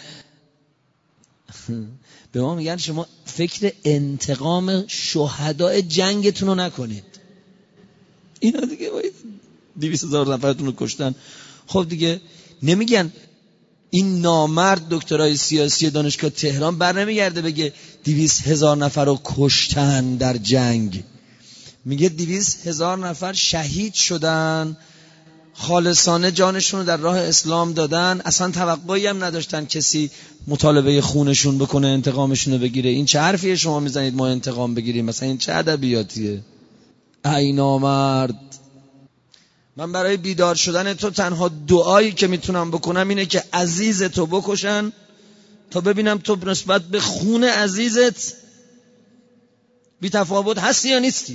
میگن شما فکر انتقام شهداء جنگتون رو نکنید. اینا دیگه باید 200,000 نفرتون رو کشتن. خب دیگه نمیگن این نامرد دکترای سیاسی دانشگاه تهران بر نمیگرده بگه 200,000 نفر رو کشتن در جنگ، میگه 200,000 نفر شهید شدن، خالصانه جانشون رو در راه اسلام دادن، اصلا توقعی هم نداشتن کسی مطالبه خونشون بکنه انتقامشون رو بگیره. این چه حرفیه شما میزنید ما انتقام بگیریم؟ مثلا این چه ادبیاتیه؟ ای نامرد. من برای بیدار شدن تو تنها دعایی که میتونم بکنم اینه که عزیز تو بکشن تا ببینم تو نسبت به خون عزیزت بی تفاوت هستی یا نیستی.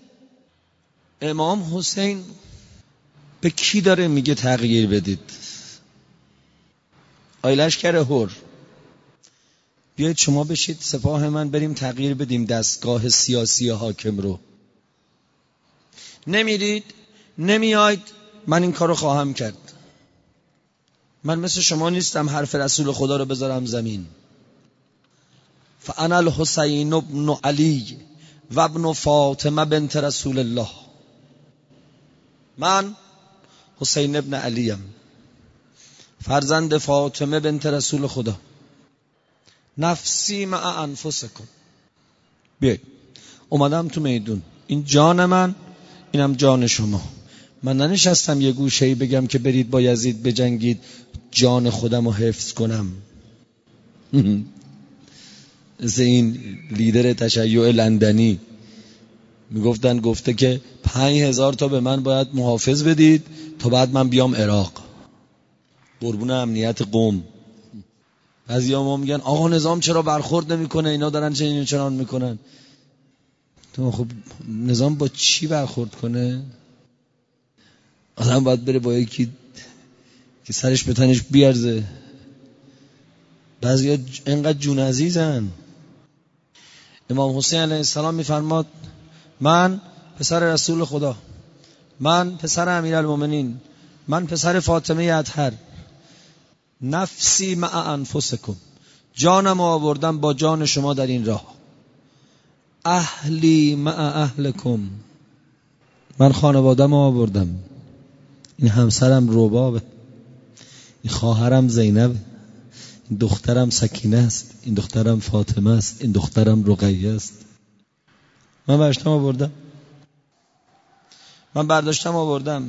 امام حسین به کی داره میگه تغییر بدید؟ آی لشکر هور، بیایید شما بشید سپاه من، بریم تغییر بدیم دستگاه سیاسی حاکم رو. نمیرید، نمیاید، من این کارو خواهم کرد. من مثل شما نیستم حرف رسول خدا رو بذارم زمین. فانا الحسین ابن علی و ابن فاطمه بنت رسول الله. من حسین ابن علیم، فرزند فاطمه بنت رسول خدا. نفسی مع انفسکم. بیایید اومدم تو میدون، این جان من، اینم جان شما. من ننشستم یه گوشه‌ای بگم که برید با یزید بجنگید جان خودم رو حفظ کنم. مثل این لیدر تشیع لندنی گفته که 5,000 تا به من باید محافظ بدید تا بعد من بیام عراق، قربون امنیت قوم. بعضیا ما میگن آقا نظام چرا برخورد نمیکنه، اینا دارن چنان میکنن. تو خب نظام با چی برخورد کنه؟ آدم باید بره با یکی که سرش به تنش بیارزه. بعضی ها اینقدر جون عزیزن. امام حسین علیه السلام میفرماد من پسر رسول خدا، من پسر امیرالمومنین، من پسر فاطمه اطهر، نفسی مع انفسکم، جانم آوردم با جان شما در این راه، اهلی مع اهلکم، من خانوادم آوردم، این همسرم ربابه، این خواهرم زینبه، این دخترم سکینه است، این دخترم فاطمه است، این دخترم رقیه است. من برداشتم آوردم، من برداشتم آوردم.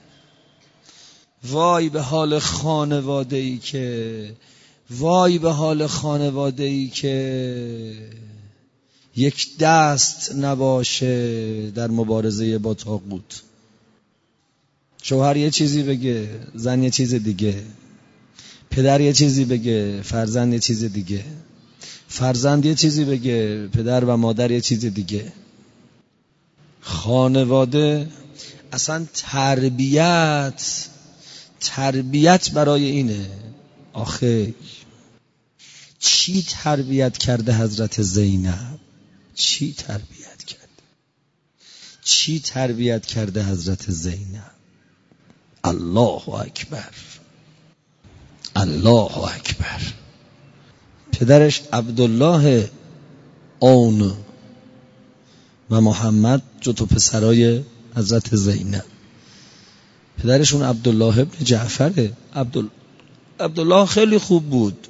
وای به حال خانواده‌ای که، وای به حال خانواده‌ای که یک دست نباشه در مبارزه با طاغوت. شوهر یه چیزی بگه، زن یه چیز دیگه، پدر یه چیزی بگه، فرزند یه چیز دیگه، فرزند یه چیزی بگه، پدر و مادر یه چیز دیگه. خانواده اصلا تربیت برای اینه. آخه چی تربیت کرده حضرت زینب؟ چی تربیت کرده حضرت زینب؟ الله اکبر، الله اکبر. پدرش عبدالله اون و محمد جتو پسرای حضرت زینب. پدرشون عبدالله ابن جعفره. عبدالله خیلی خوب بود،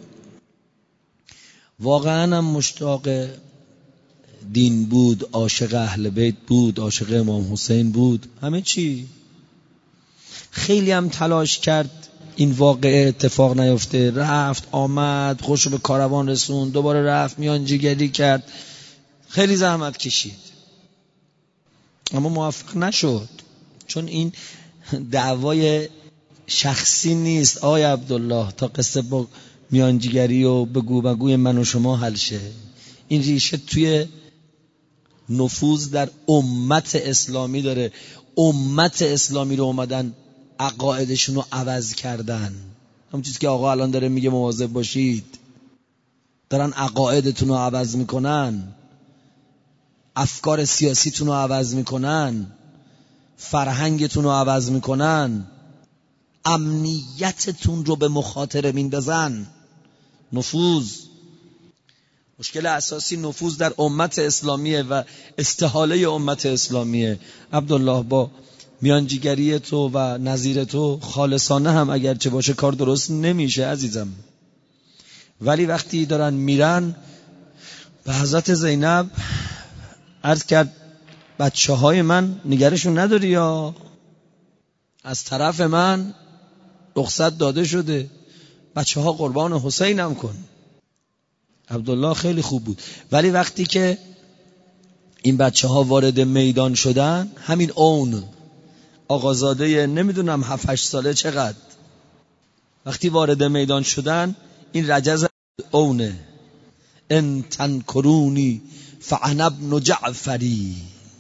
واقعا هم مشتاق دین بود، عاشق اهل بیت بود، عاشق امام حسین بود، همه چی. خیلی هم تلاش کرد این واقعه اتفاق نیفته، رفت آمد، خوشو به کاروان رسون، دوباره رفت میانجیگری کرد، خیلی زحمت کشید اما موفق نشد. چون این دعوای شخصی نیست آقای عبدالله تا قصه با میانجیگری و بگوی من و شما حل شه. این ریشه توی نفوذ در امت اسلامی داره. امت اسلامی رو اومدن عقایدشون رو عوض کردن. همون چیزی که آقا الان داره میگه مواظب باشید، دارن عقایدتون رو عوض میکنن، افکار سیاسیتون رو عوض میکنن، فرهنگتون رو عوض میکنن، امنیتتون رو به مخاطره میندازن. نفوذ، مشکل اساسی نفوذ در امت اسلامیه و استحاله امت اسلامیه. عبدالله با میانجیگری تو و نظیر تو خالصانه هم اگرچه باشه کار درست نمیشه عزیزم. ولی وقتی دارن میرن به حضرت زینب عرض کرد بچه های من نگرشون نداری یا از طرف من رخصت داده شده، بچه ها قربان حسینم کن. عبدالله خیلی خوب بود. ولی وقتی که این بچه ها وارد میدان شدن، همین اون آقازاده نمیدونم 7-8 ساله چقدر، وقتی وارد میدان شدن این رجز اونه، ان تنکرونی فانا ابن جعفری،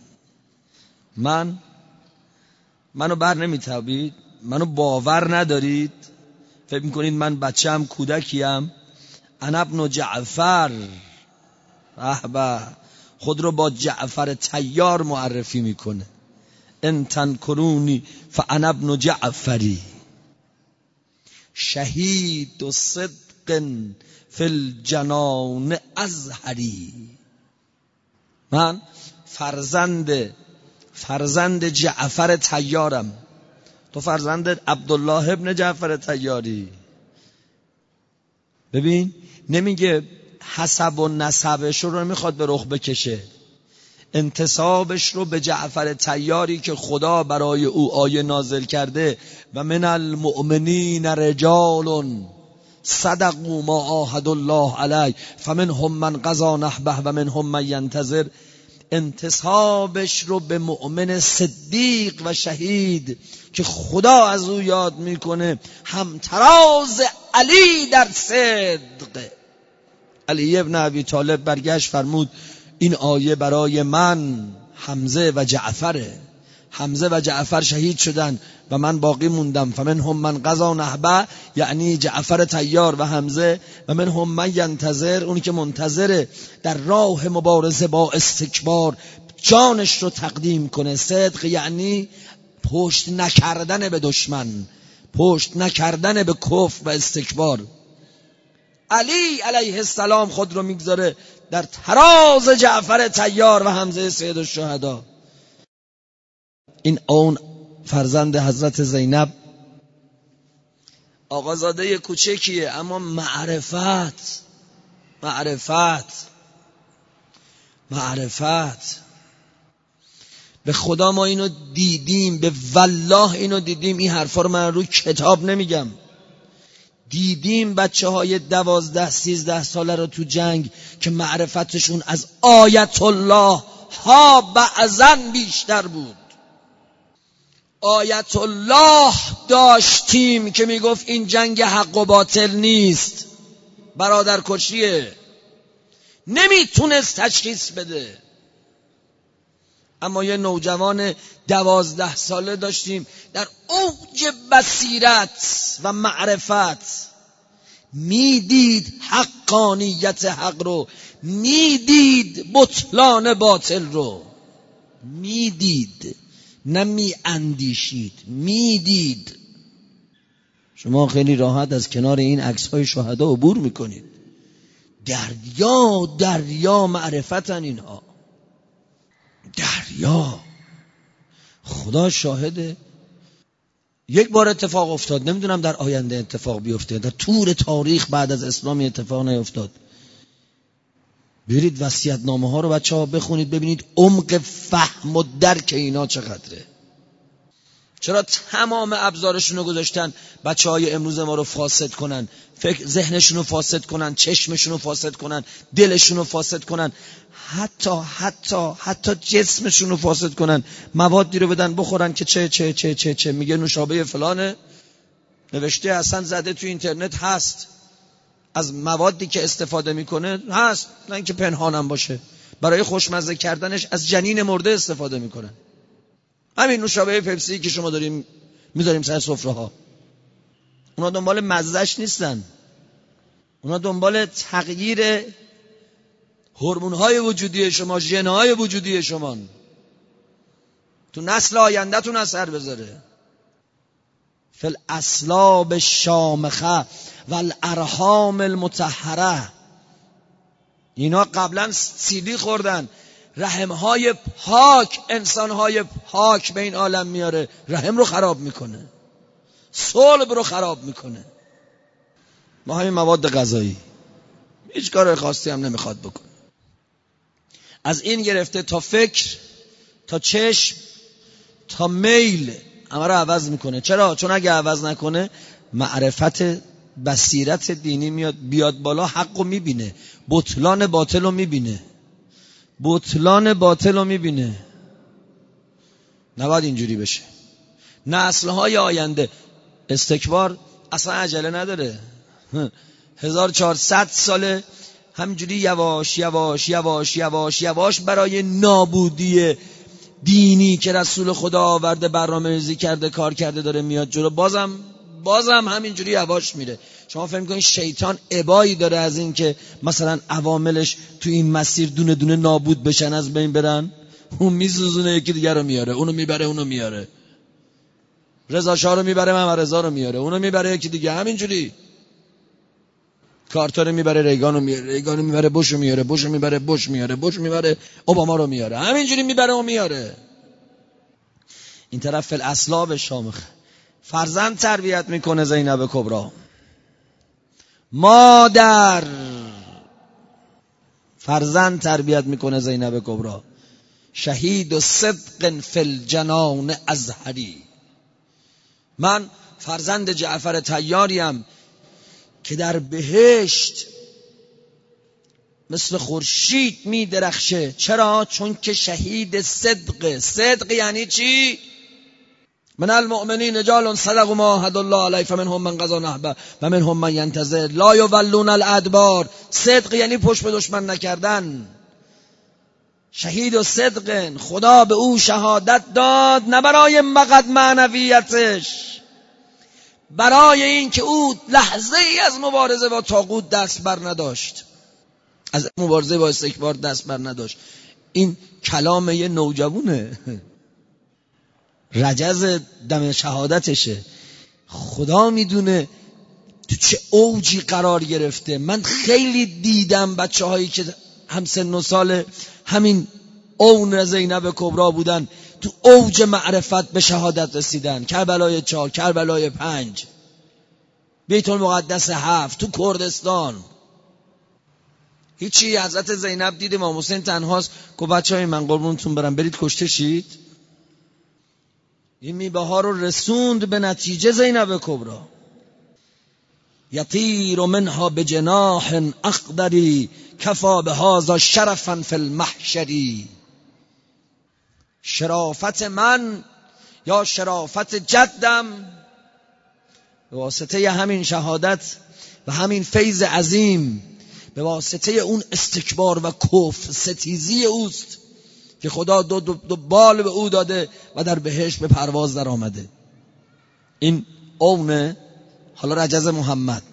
منو بر نمیتابید، منو باور ندارید، فکر میکنید من بچه‌ام کودکیم، انا ابن جعفر. احبا خود رو با جعفر طیار معرفی میکنه. ان تنکرونی فانا ابن جعفری شهید و صدق فی الجنان ازهری. من فرزند جعفر طیارم، تو فرزند عبدالله ابن جعفر طیاری. ببین نمیگه حسب و نسبش رو میخواد به رخ بکشه، انتسابش رو به جعفر طیاری که خدا برای او آیه نازل کرده و من المؤمنین رجال صدقوا ما عاهدوا الله علیه فمنهم من قضی نحبه و منهم من ینتظر. انتسابش رو به مؤمن صدیق و شهید که خدا از او یاد میکنه، همتراز علی در صدق. علی ابن ابی طالب برگشت فرمود این آیه برای من، حمزه و جعفره. حمزه و جعفر شهید شدن و من باقی موندم. فمنهم من قضا نحبه، یعنی جعفر طیار و حمزه. و منهم من ینتظر، اونی که منتظره در راه مبارزه با استکبار جانش رو تقدیم کنه. صدق یعنی پشت نکردن به دشمن، پشت نکردن به کفر و استکبار. علی علیه السلام خود رو میگذاره در تراز جعفر طیار و حمزه سید الشهدا. این اون فرزند حضرت زینب آقازاده کوچکیه، اما معرفت به خدا ما اینو دیدیم، به والله اینو دیدیم. این حرفا رو من رو کتاب نمیگم. دیدیم بچه های 12-13 ساله رو تو جنگ که معرفتشون از آیت الله ها بعضن بیشتر بود. آیت الله داشتیم که میگفت این جنگ حق و باطل نیست، برادر کشیه. نمیتونست تشخیص بده. اما یه نوجوان 12 ساله داشتیم در اوج بصیرت و معرفت، میدید حقانیت حق رو، میدید بطلان باطل رو، میدید، نه میاندیشید، میدید. شما خیلی راحت از کنار این عکس‌های شهدا عبور میکنید. دریا معرفتن اینها، دریا. خدا شاهده. یک بار اتفاق افتاد، نمیدونم در آینده اتفاق بیفته، در طول تاریخ بعد از اسلام اتفاق نیفتاد. برید وصیت‌نامه ها رو بچه‌ها بخونید، ببینید عمق فهم و درک اینا چقدره. چرا تمام ابزارشون رو گذاشتن بچه‌های امروز ما رو فاسد کنن، فکر ذهنشون رو فاسد کنن، چشمشون رو فاسد کنن، دلشون رو فاسد کنن، حتی جسمشون رو فاسد کنن. موادی رو بدن بخورن که چه میگه نوشابه فلانه، نوشته اصلا زده تو اینترنت هست، از موادی که استفاده میکنه هست، نه اینکه پنهانم باشه. برای خوشمزه کردنش از جنین مرده استفاده میکنن. همین نوشابه پپسی که شما میذاریم سر سفره ها، اونا دنبال مزهش نیستن، اونا دنبال تغییر هورمون‌های وجودی شما، ژن‌های وجودی شما، تو نسل آینده‌تون اثر بذاره. فی الاسلاب الشامخه و الارحام المطهره. اینا قبلا سیدی خوردن. رحم‌های پاک، انسان‌های پاک به این عالم میاره، رحم رو خراب میکنه، صلب رو خراب میکنه. ما همین مواد غذایی هیچ کار خاصی هم نمیخواد بکنه. از این گرفته تا فکر، تا چشم، تا میل همه رو عوض میکنه. چرا؟ چون اگه عوض نکنه معرفت بصیرت دینی بیاد بالا، حق رو میبینه، بطلان باطل رو میبینه، نباید اینجوری بشه. نسل‌های آینده استکبار اصلا عجله نداره. 1400 ساله همینجوری یواش برای نابودی دینی که رسول خدا آورده برنامه‌ریزی کرده، کار کرده، داره میاد جلو. بازم همینجوری یواش میره. شما فکر می‌کنید شیطان ابایی داره از این که مثلا عواملش تو این مسیر دونه دونه نابود بشن، از بین برن؟ اون میسوزونه، یکی دیگر رو میاره، اونو میبره، اونو میاره، رضا شاه رو میبره، محمد رضا رو میاره، اونو میبره، یکی دیگه. همینجوری کارتر میبره، ریگان رو میبره، بوش رو میاره، بوش میبره، اوباما رو میاره، همینجوری میبره و میاره. این طرف فی الاسلاب شامخ فرزند تربیت میکنه زینب کبری. مادر فرزند تربیت میکنه زینب کبری. شهید و صدق فی الجنان ازهری. من فرزند جعفر طیاریم که در بهشت مثل خورشید می درخشه. چرا؟ چون که شهید صدق یعنی چی؟ من المؤمنین رجال صدقوا ما عهد الله علیه فمنهم من قضا نحبه و منهم من ینتظر لا یولون الادبار. صدق یعنی پشت به دشمن نکردن. شهید و صدق، خدا به او شهادت داد نه برای فقط معنویتش، برای این که او لحظه ای از مبارزه با طاغوت دست بر نداشت، از مبارزه با استکبار دست بر نداشت. این کلام یه نوجوانه، رجز دم شهادتشه. خدا میدونه تو چه اوجی قرار گرفته. من خیلی دیدم بچه هایی که هم سن و سال همین اون زینب کبرا بودن، تو اوج معرفت به شهادت رسیدن. کربلای 4، کربلای 5، بیت المقدس 7، تو کردستان. هیچی. حضرت زینب دید امام حسین تنهاست، گفت بچه‌های من قربونتون برم برید کشته شید. این میوه ها رو رسوند به نتیجه زینب کبرا. یطیر منها بجناح اخضری کفا بهذا شرفا فی المحشری. شرافت من یا شرافت جدم به واسطه همین شهادت و همین فیض عظیم، به واسطه اون استکبار و کفر ستیزی اوست که خدا دو بال به او داده و در بهشت به پرواز در آمده. این اونه. حالا رجز محمد: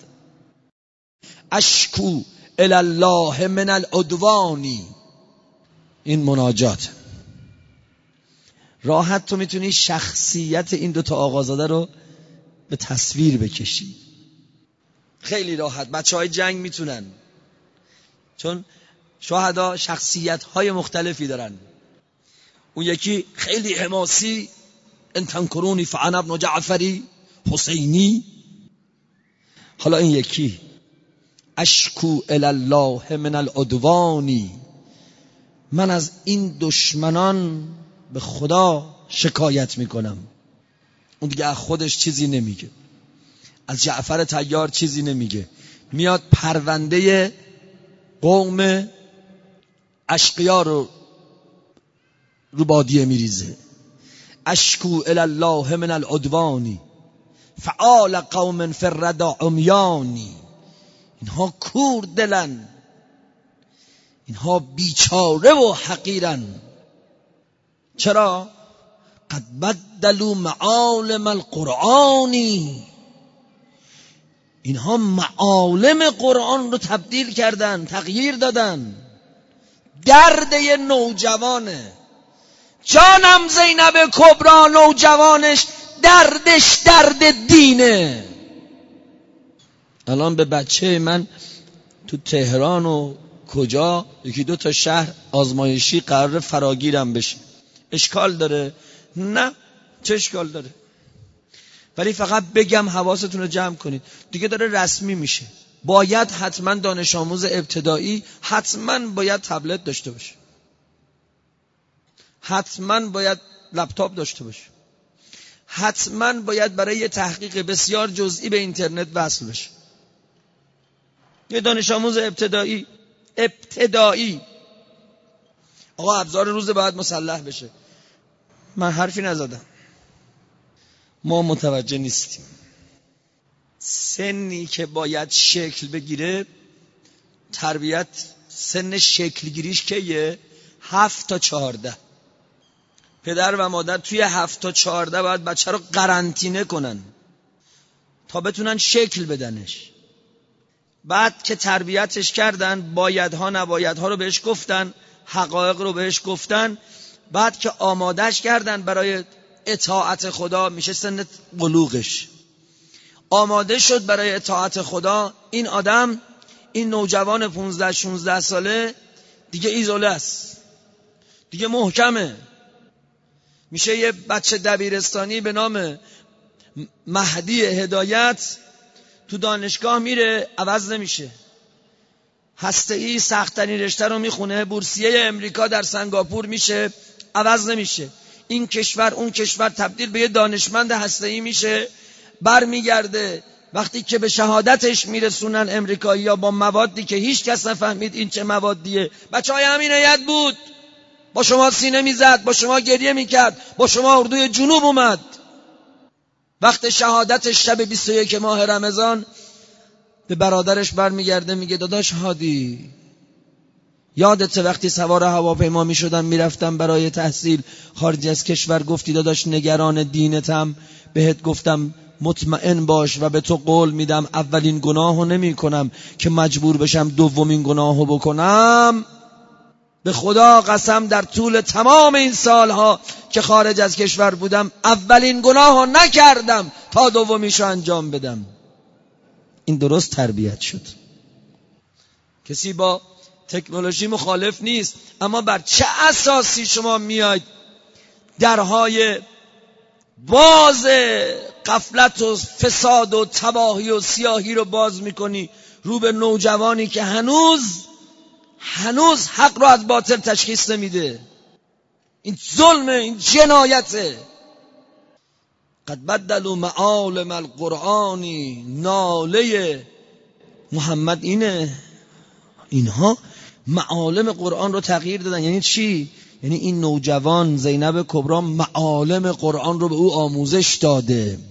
اشکو الالله من العدوانی. این مناجات. راحت تو میتونی شخصیت این دوتا آقازاده رو به تصویر بکشی، خیلی راحت. بچه های جنگ میتونن، چون شهدا شخصیت های مختلفی دارن. اون یکی خیلی حماسی، ان تنکرونی فانا ابن جعفری حسینی. حالا این یکی: اشکو الالله من العدوانی. من از این دشمنان به خدا شکایت میکنم. اون دیگه از خودش چیزی نمیگه، از جعفر طیار چیزی نمیگه، میاد پرونده قوم اشقیا رو بادیه میریزه. اشکو الالله من العدوانی فعال قوم فی الردى عمیانی. اینها کور دلن، اینها بیچاره و حقیرن. چرا؟ قد بدلوا معالم القرآنی. اینها معالم قرآن رو تبدیل کردن، تغییر دادن. درد یه نوجوانه. جانم زینب کبرا نوجوانش دردش درد دینه. الان به بچه من تو تهران و کجا 1-2 شهر آزمایشی قرار فراگیرم بشه. اشکال داره؟ نه، چه اشکال داره؟ ولی فقط بگم حواستون رو جمع کنید. دیگه داره رسمی میشه. باید حتما دانش آموز ابتدایی حتما باید تبلت داشته باشه، حتما باید لپتاپ داشته باشه، حتما باید برای یه تحقیق بسیار جزئی به اینترنت وصل بشه. یه دانش آموز ابتدایی آقا ابزار روز باید مسلح بشه. من حرفی نزدم، ما متوجه نیستیم. سنی که باید شکل بگیره تربیت، سن شکل گیریش کیه؟ 7 تا 14. پدر و مادر توی 7 تا 14 باید بچه رو قرنطینه کنن تا بتونن شکل بدنش. بعد که تربیتش کردن، بایدها نبایدها رو بهش گفتن، حقایق رو بهش گفتن، بعد که آمادش کردن برای اطاعت خدا، میشه سن بلوغش. آماده شد برای اطاعت خدا. این آدم، این نوجوان 15-16 ساله دیگه ایزوله است، دیگه محکمه. میشه یه بچه دبیرستانی به نام مهدی هدایت، تو دانشگاه میره عوض نمیشه. هسته‌ای سخت‌ترین رشته رو میخونه، بورسیه امریکا در سنگاپور میشه، عوض نمیشه. این کشور اون کشور تبدیل به یه دانشمند هسته‌ای میشه، برمیگرده وقتی که به شهادتش میرسونن امریکایی‌ها با موادی که هیچ کس نفهمید این چه موادیه. بچهای همین هیئت بود، با شما سینه میزد، با شما گریه میکرد، با شما اردوی جنوب اومد. وقت شهادتش شب 21 ماه رمضان به برادرش برمیگرده میگه داداش هادی یادت وقتی سوار هواپیما می شدم می رفتم برای تحصیل خارج از کشور، گفتی داداش نگران دینتم، بهت گفتم مطمئن باش و به تو قول میدم اولین گناهو نمی کنم که مجبور بشم دومین گناهو بکنم. به خدا قسم در طول تمام این سالها که خارج از کشور بودم اولین گناهو نکردم تا دومیشو انجام بدم. این درست تربیت شد. کسی با تکنولوژی مخالف نیست، اما بر چه اساسی شما میاید درهای باز غفلت و فساد و تباهی و سیاهی رو باز میکنی رو به نوجوانی که هنوز حق رو از باطل تشخیص نمیده؟ این ظلمه، این جنایته. قد بدلوا معالم القرآنی، ناله محمد اینه. اینها معالم قرآن رو تغییر دادن. یعنی چی؟ یعنی این نوجوان زینب کبرا معالم قرآن رو به او آموزش داده،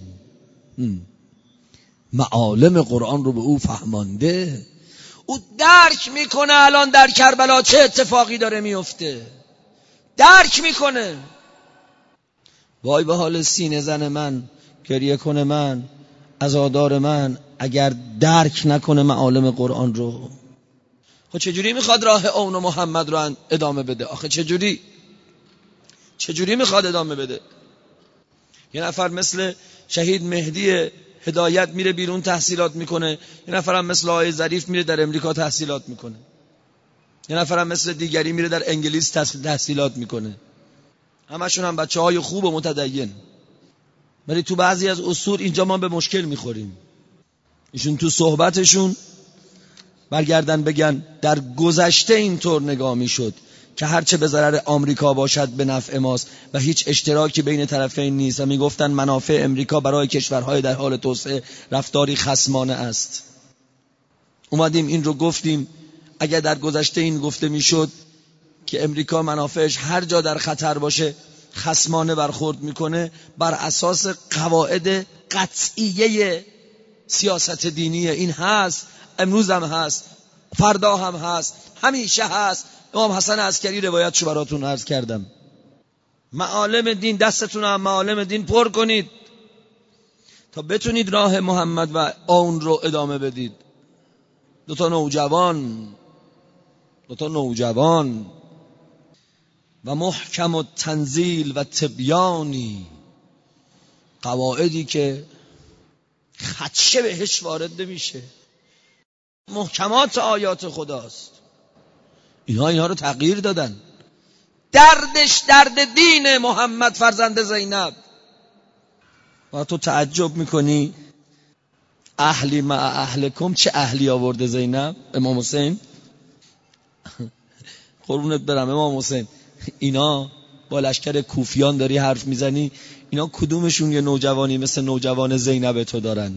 معالم قرآن رو به او فهمانده. او درک میکنه الان در کربلا چه اتفاقی داره میفته، درک میکنه. وای به حال سینه زن من، گریه کنه من، عزادار من، اگر درک نکنه معالم قرآن رو. خب چجوری میخواد راه اون و محمد رو ادامه بده؟ آخه چجوری میخواد ادامه بده؟ یه نفر مثل شهید مهدی هدایت میره بیرون تحصیلات میکنه، یه نفرم مثل آقای ظریف میره در امریکا تحصیلات میکنه، یه نفرم مثل دیگری میره در انگلیس تحصیلات میکنه. همشون هم بچه‌های خوب و متدین، ولی تو بعضی از اصول اینجا ما به مشکل میخوریم. ایشون تو صحبتشون برگردن بگن در گذشته اینطور نگاه میشد که هرچه به ضرر آمریکا باشد به نفع ماست و هیچ اشتراکی بین طرفین نیست و میگفتن منافع امریکا برای کشورهای در حال توسعه رفتاری خصمانه است. اومدیم این رو گفتیم اگر در گذشته این گفته میشد که امریکا منافعش هر جا در خطر باشه خصمانه برخورد میکنه، بر اساس قواعد قطعیه سیاست دینی این هست، امروز هم هست، فردا هم هست، همیشه هست. امام حسن عسکری روایتشو براتون عرض کردم. معالم دین، دستتون هم معالم دین پر کنید تا بتونید راه محمد و اون رو ادامه بدید. دو تا نوجوان و محکم و تنزیل و تبیانی، قواعدی که خدشه بهش وارد نمیشه، محکمات آیات خداست. اینها رو تغییر دادن. دردش درد دین محمد فرزند زینب. و تو تعجب میکنی اهلی مع اهلکم، چه اهلی آورده زینب؟ امام حسین قربونت برم امام حسین، اینا با لشکر کوفیان داری حرف میزنی، اینا کدومشون یه نوجوانی مثل نوجوان زینب تو دارن؟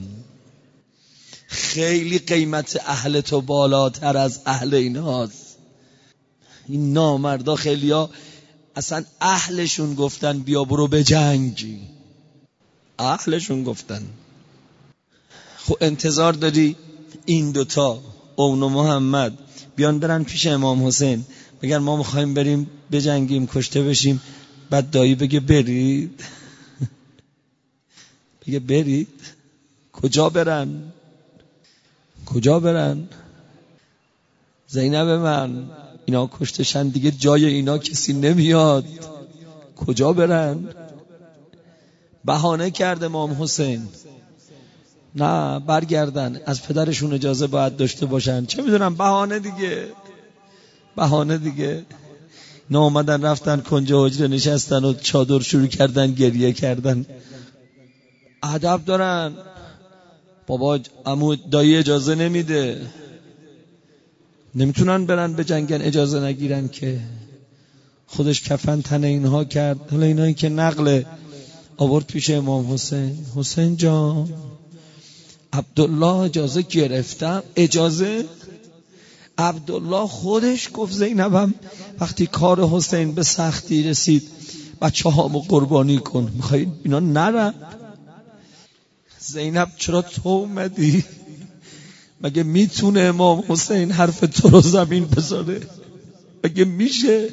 خیلی قیمت اهل تو بالاتر از اهل ایناست. این نامردا خیلیا اصلا اهلشون گفتن بیا برو به جنگ، اهلشون گفتن. خب انتظار داری این دوتا اون و محمد بیان برن پیش امام حسین بگن ما میخوایم بریم بجنگیم کشته بشیم، بعد دایی بگه برید؟ بگه برید؟ کجا برن؟ زینب من، اینا کشتشن دیگه جای اینا کسی نمیاد، کجا برن؟ بهانه کرده امام حسین، نه برگردن، از پدرشون اجازه باید داشته باشن، چه میدونم، بهانه دیگه. نه اومدن رفتن کنج حجره نشستن و چادر شروع کردن گریه کردن. ادب دارن. بابا عمو دایی اجازه نمیده، نمیتونن برن به جنگن اجازه نگیرن که. خودش کفن تن اینها کرد. حالا اینایی که نقل آورد پیش امام حسین، حسین جان عبدالله اجازه گرفتم. اجازه؟ عبدالله خودش گفت زینبم وقتی کار حسین به سختی رسید بچه هامو قربانی کن، میخوایی اینا نرن؟ زینب چرا تو اومدی؟ مگه میتونه امام حسین حرف تو رو زمین بذاره؟ مگه میشه؟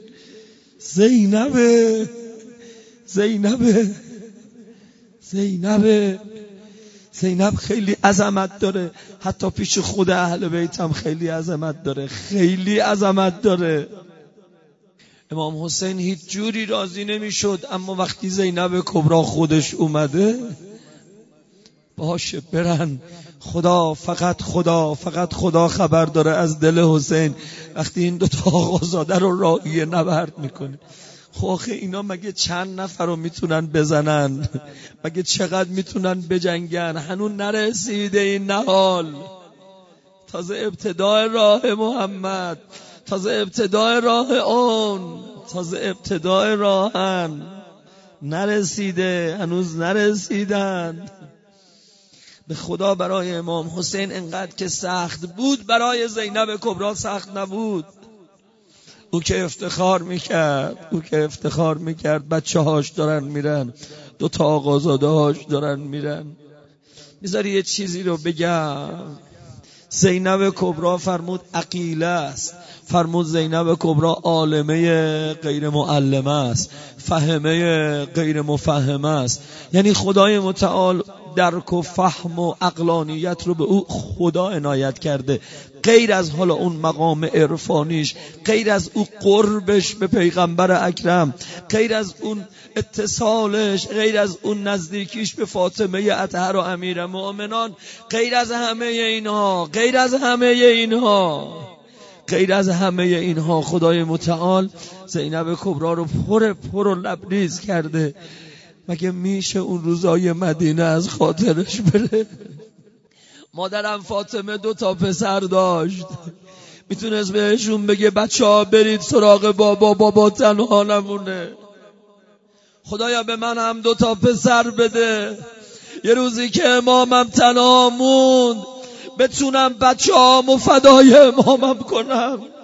زینب خیلی عظمت داره، حتی پیش خود اهل بیت هم خیلی عظمت داره، خیلی عظمت داره. امام حسین هیچ جوری راضی نمیشد، اما وقتی زینب کبرا خودش اومده، باشه برن، فقط خدا خبر داره از دل حسین. وقتی این دوتا آقازاده رو راهی نبرد میکنه، خب آخه اینا مگه چند نفر رو میتونن بزنن؟ مگه چقدر میتونن بجنگن؟ هنوز نرسیده این نهال. تازه ابتدای راه محمد، تازه ابتدای راه اون، تازه ابتدای راهن، نرسیده، هنوز نرسیدن. به خدا برای امام حسین انقدر که سخت بود، برای زینب کبرا سخت نبود. او که افتخار میکرد بچه هاش دارن میرن، دوتا آقازاده هاش دارن میرن. میذاری یه چیزی رو بگم. زینب کبرا فرمود عقیله است، فرمود زینب کبرا عالمه غیر معلمه است، فهمه غیر مفهمه است. یعنی خدای متعال درک و فهم و عقلانیت رو به او خدا عنایت کرده، غیر از حالا اون مقام عرفانیش، غیر از اون قربش به پیغمبر اکرم، غیر از اون اتصالش، غیر از اون نزدیکیش به فاطمه اطهر و امیر مؤمنان، غیر از همه اینها خدای متعال زینب کبرا رو پر و لبریز کرده. مگه میشه اون روزای مدینه از خاطرش بره؟ مادرم فاطمه 2 پسر داشت، میتونست بهشون بگه بچه‌ها برید سراغ بابا تنها نمونه. خدایا به من هم 2 پسر بده، یه روزی که امامم تنها موند بتونم بچه‌هامو فدای امامم کنم.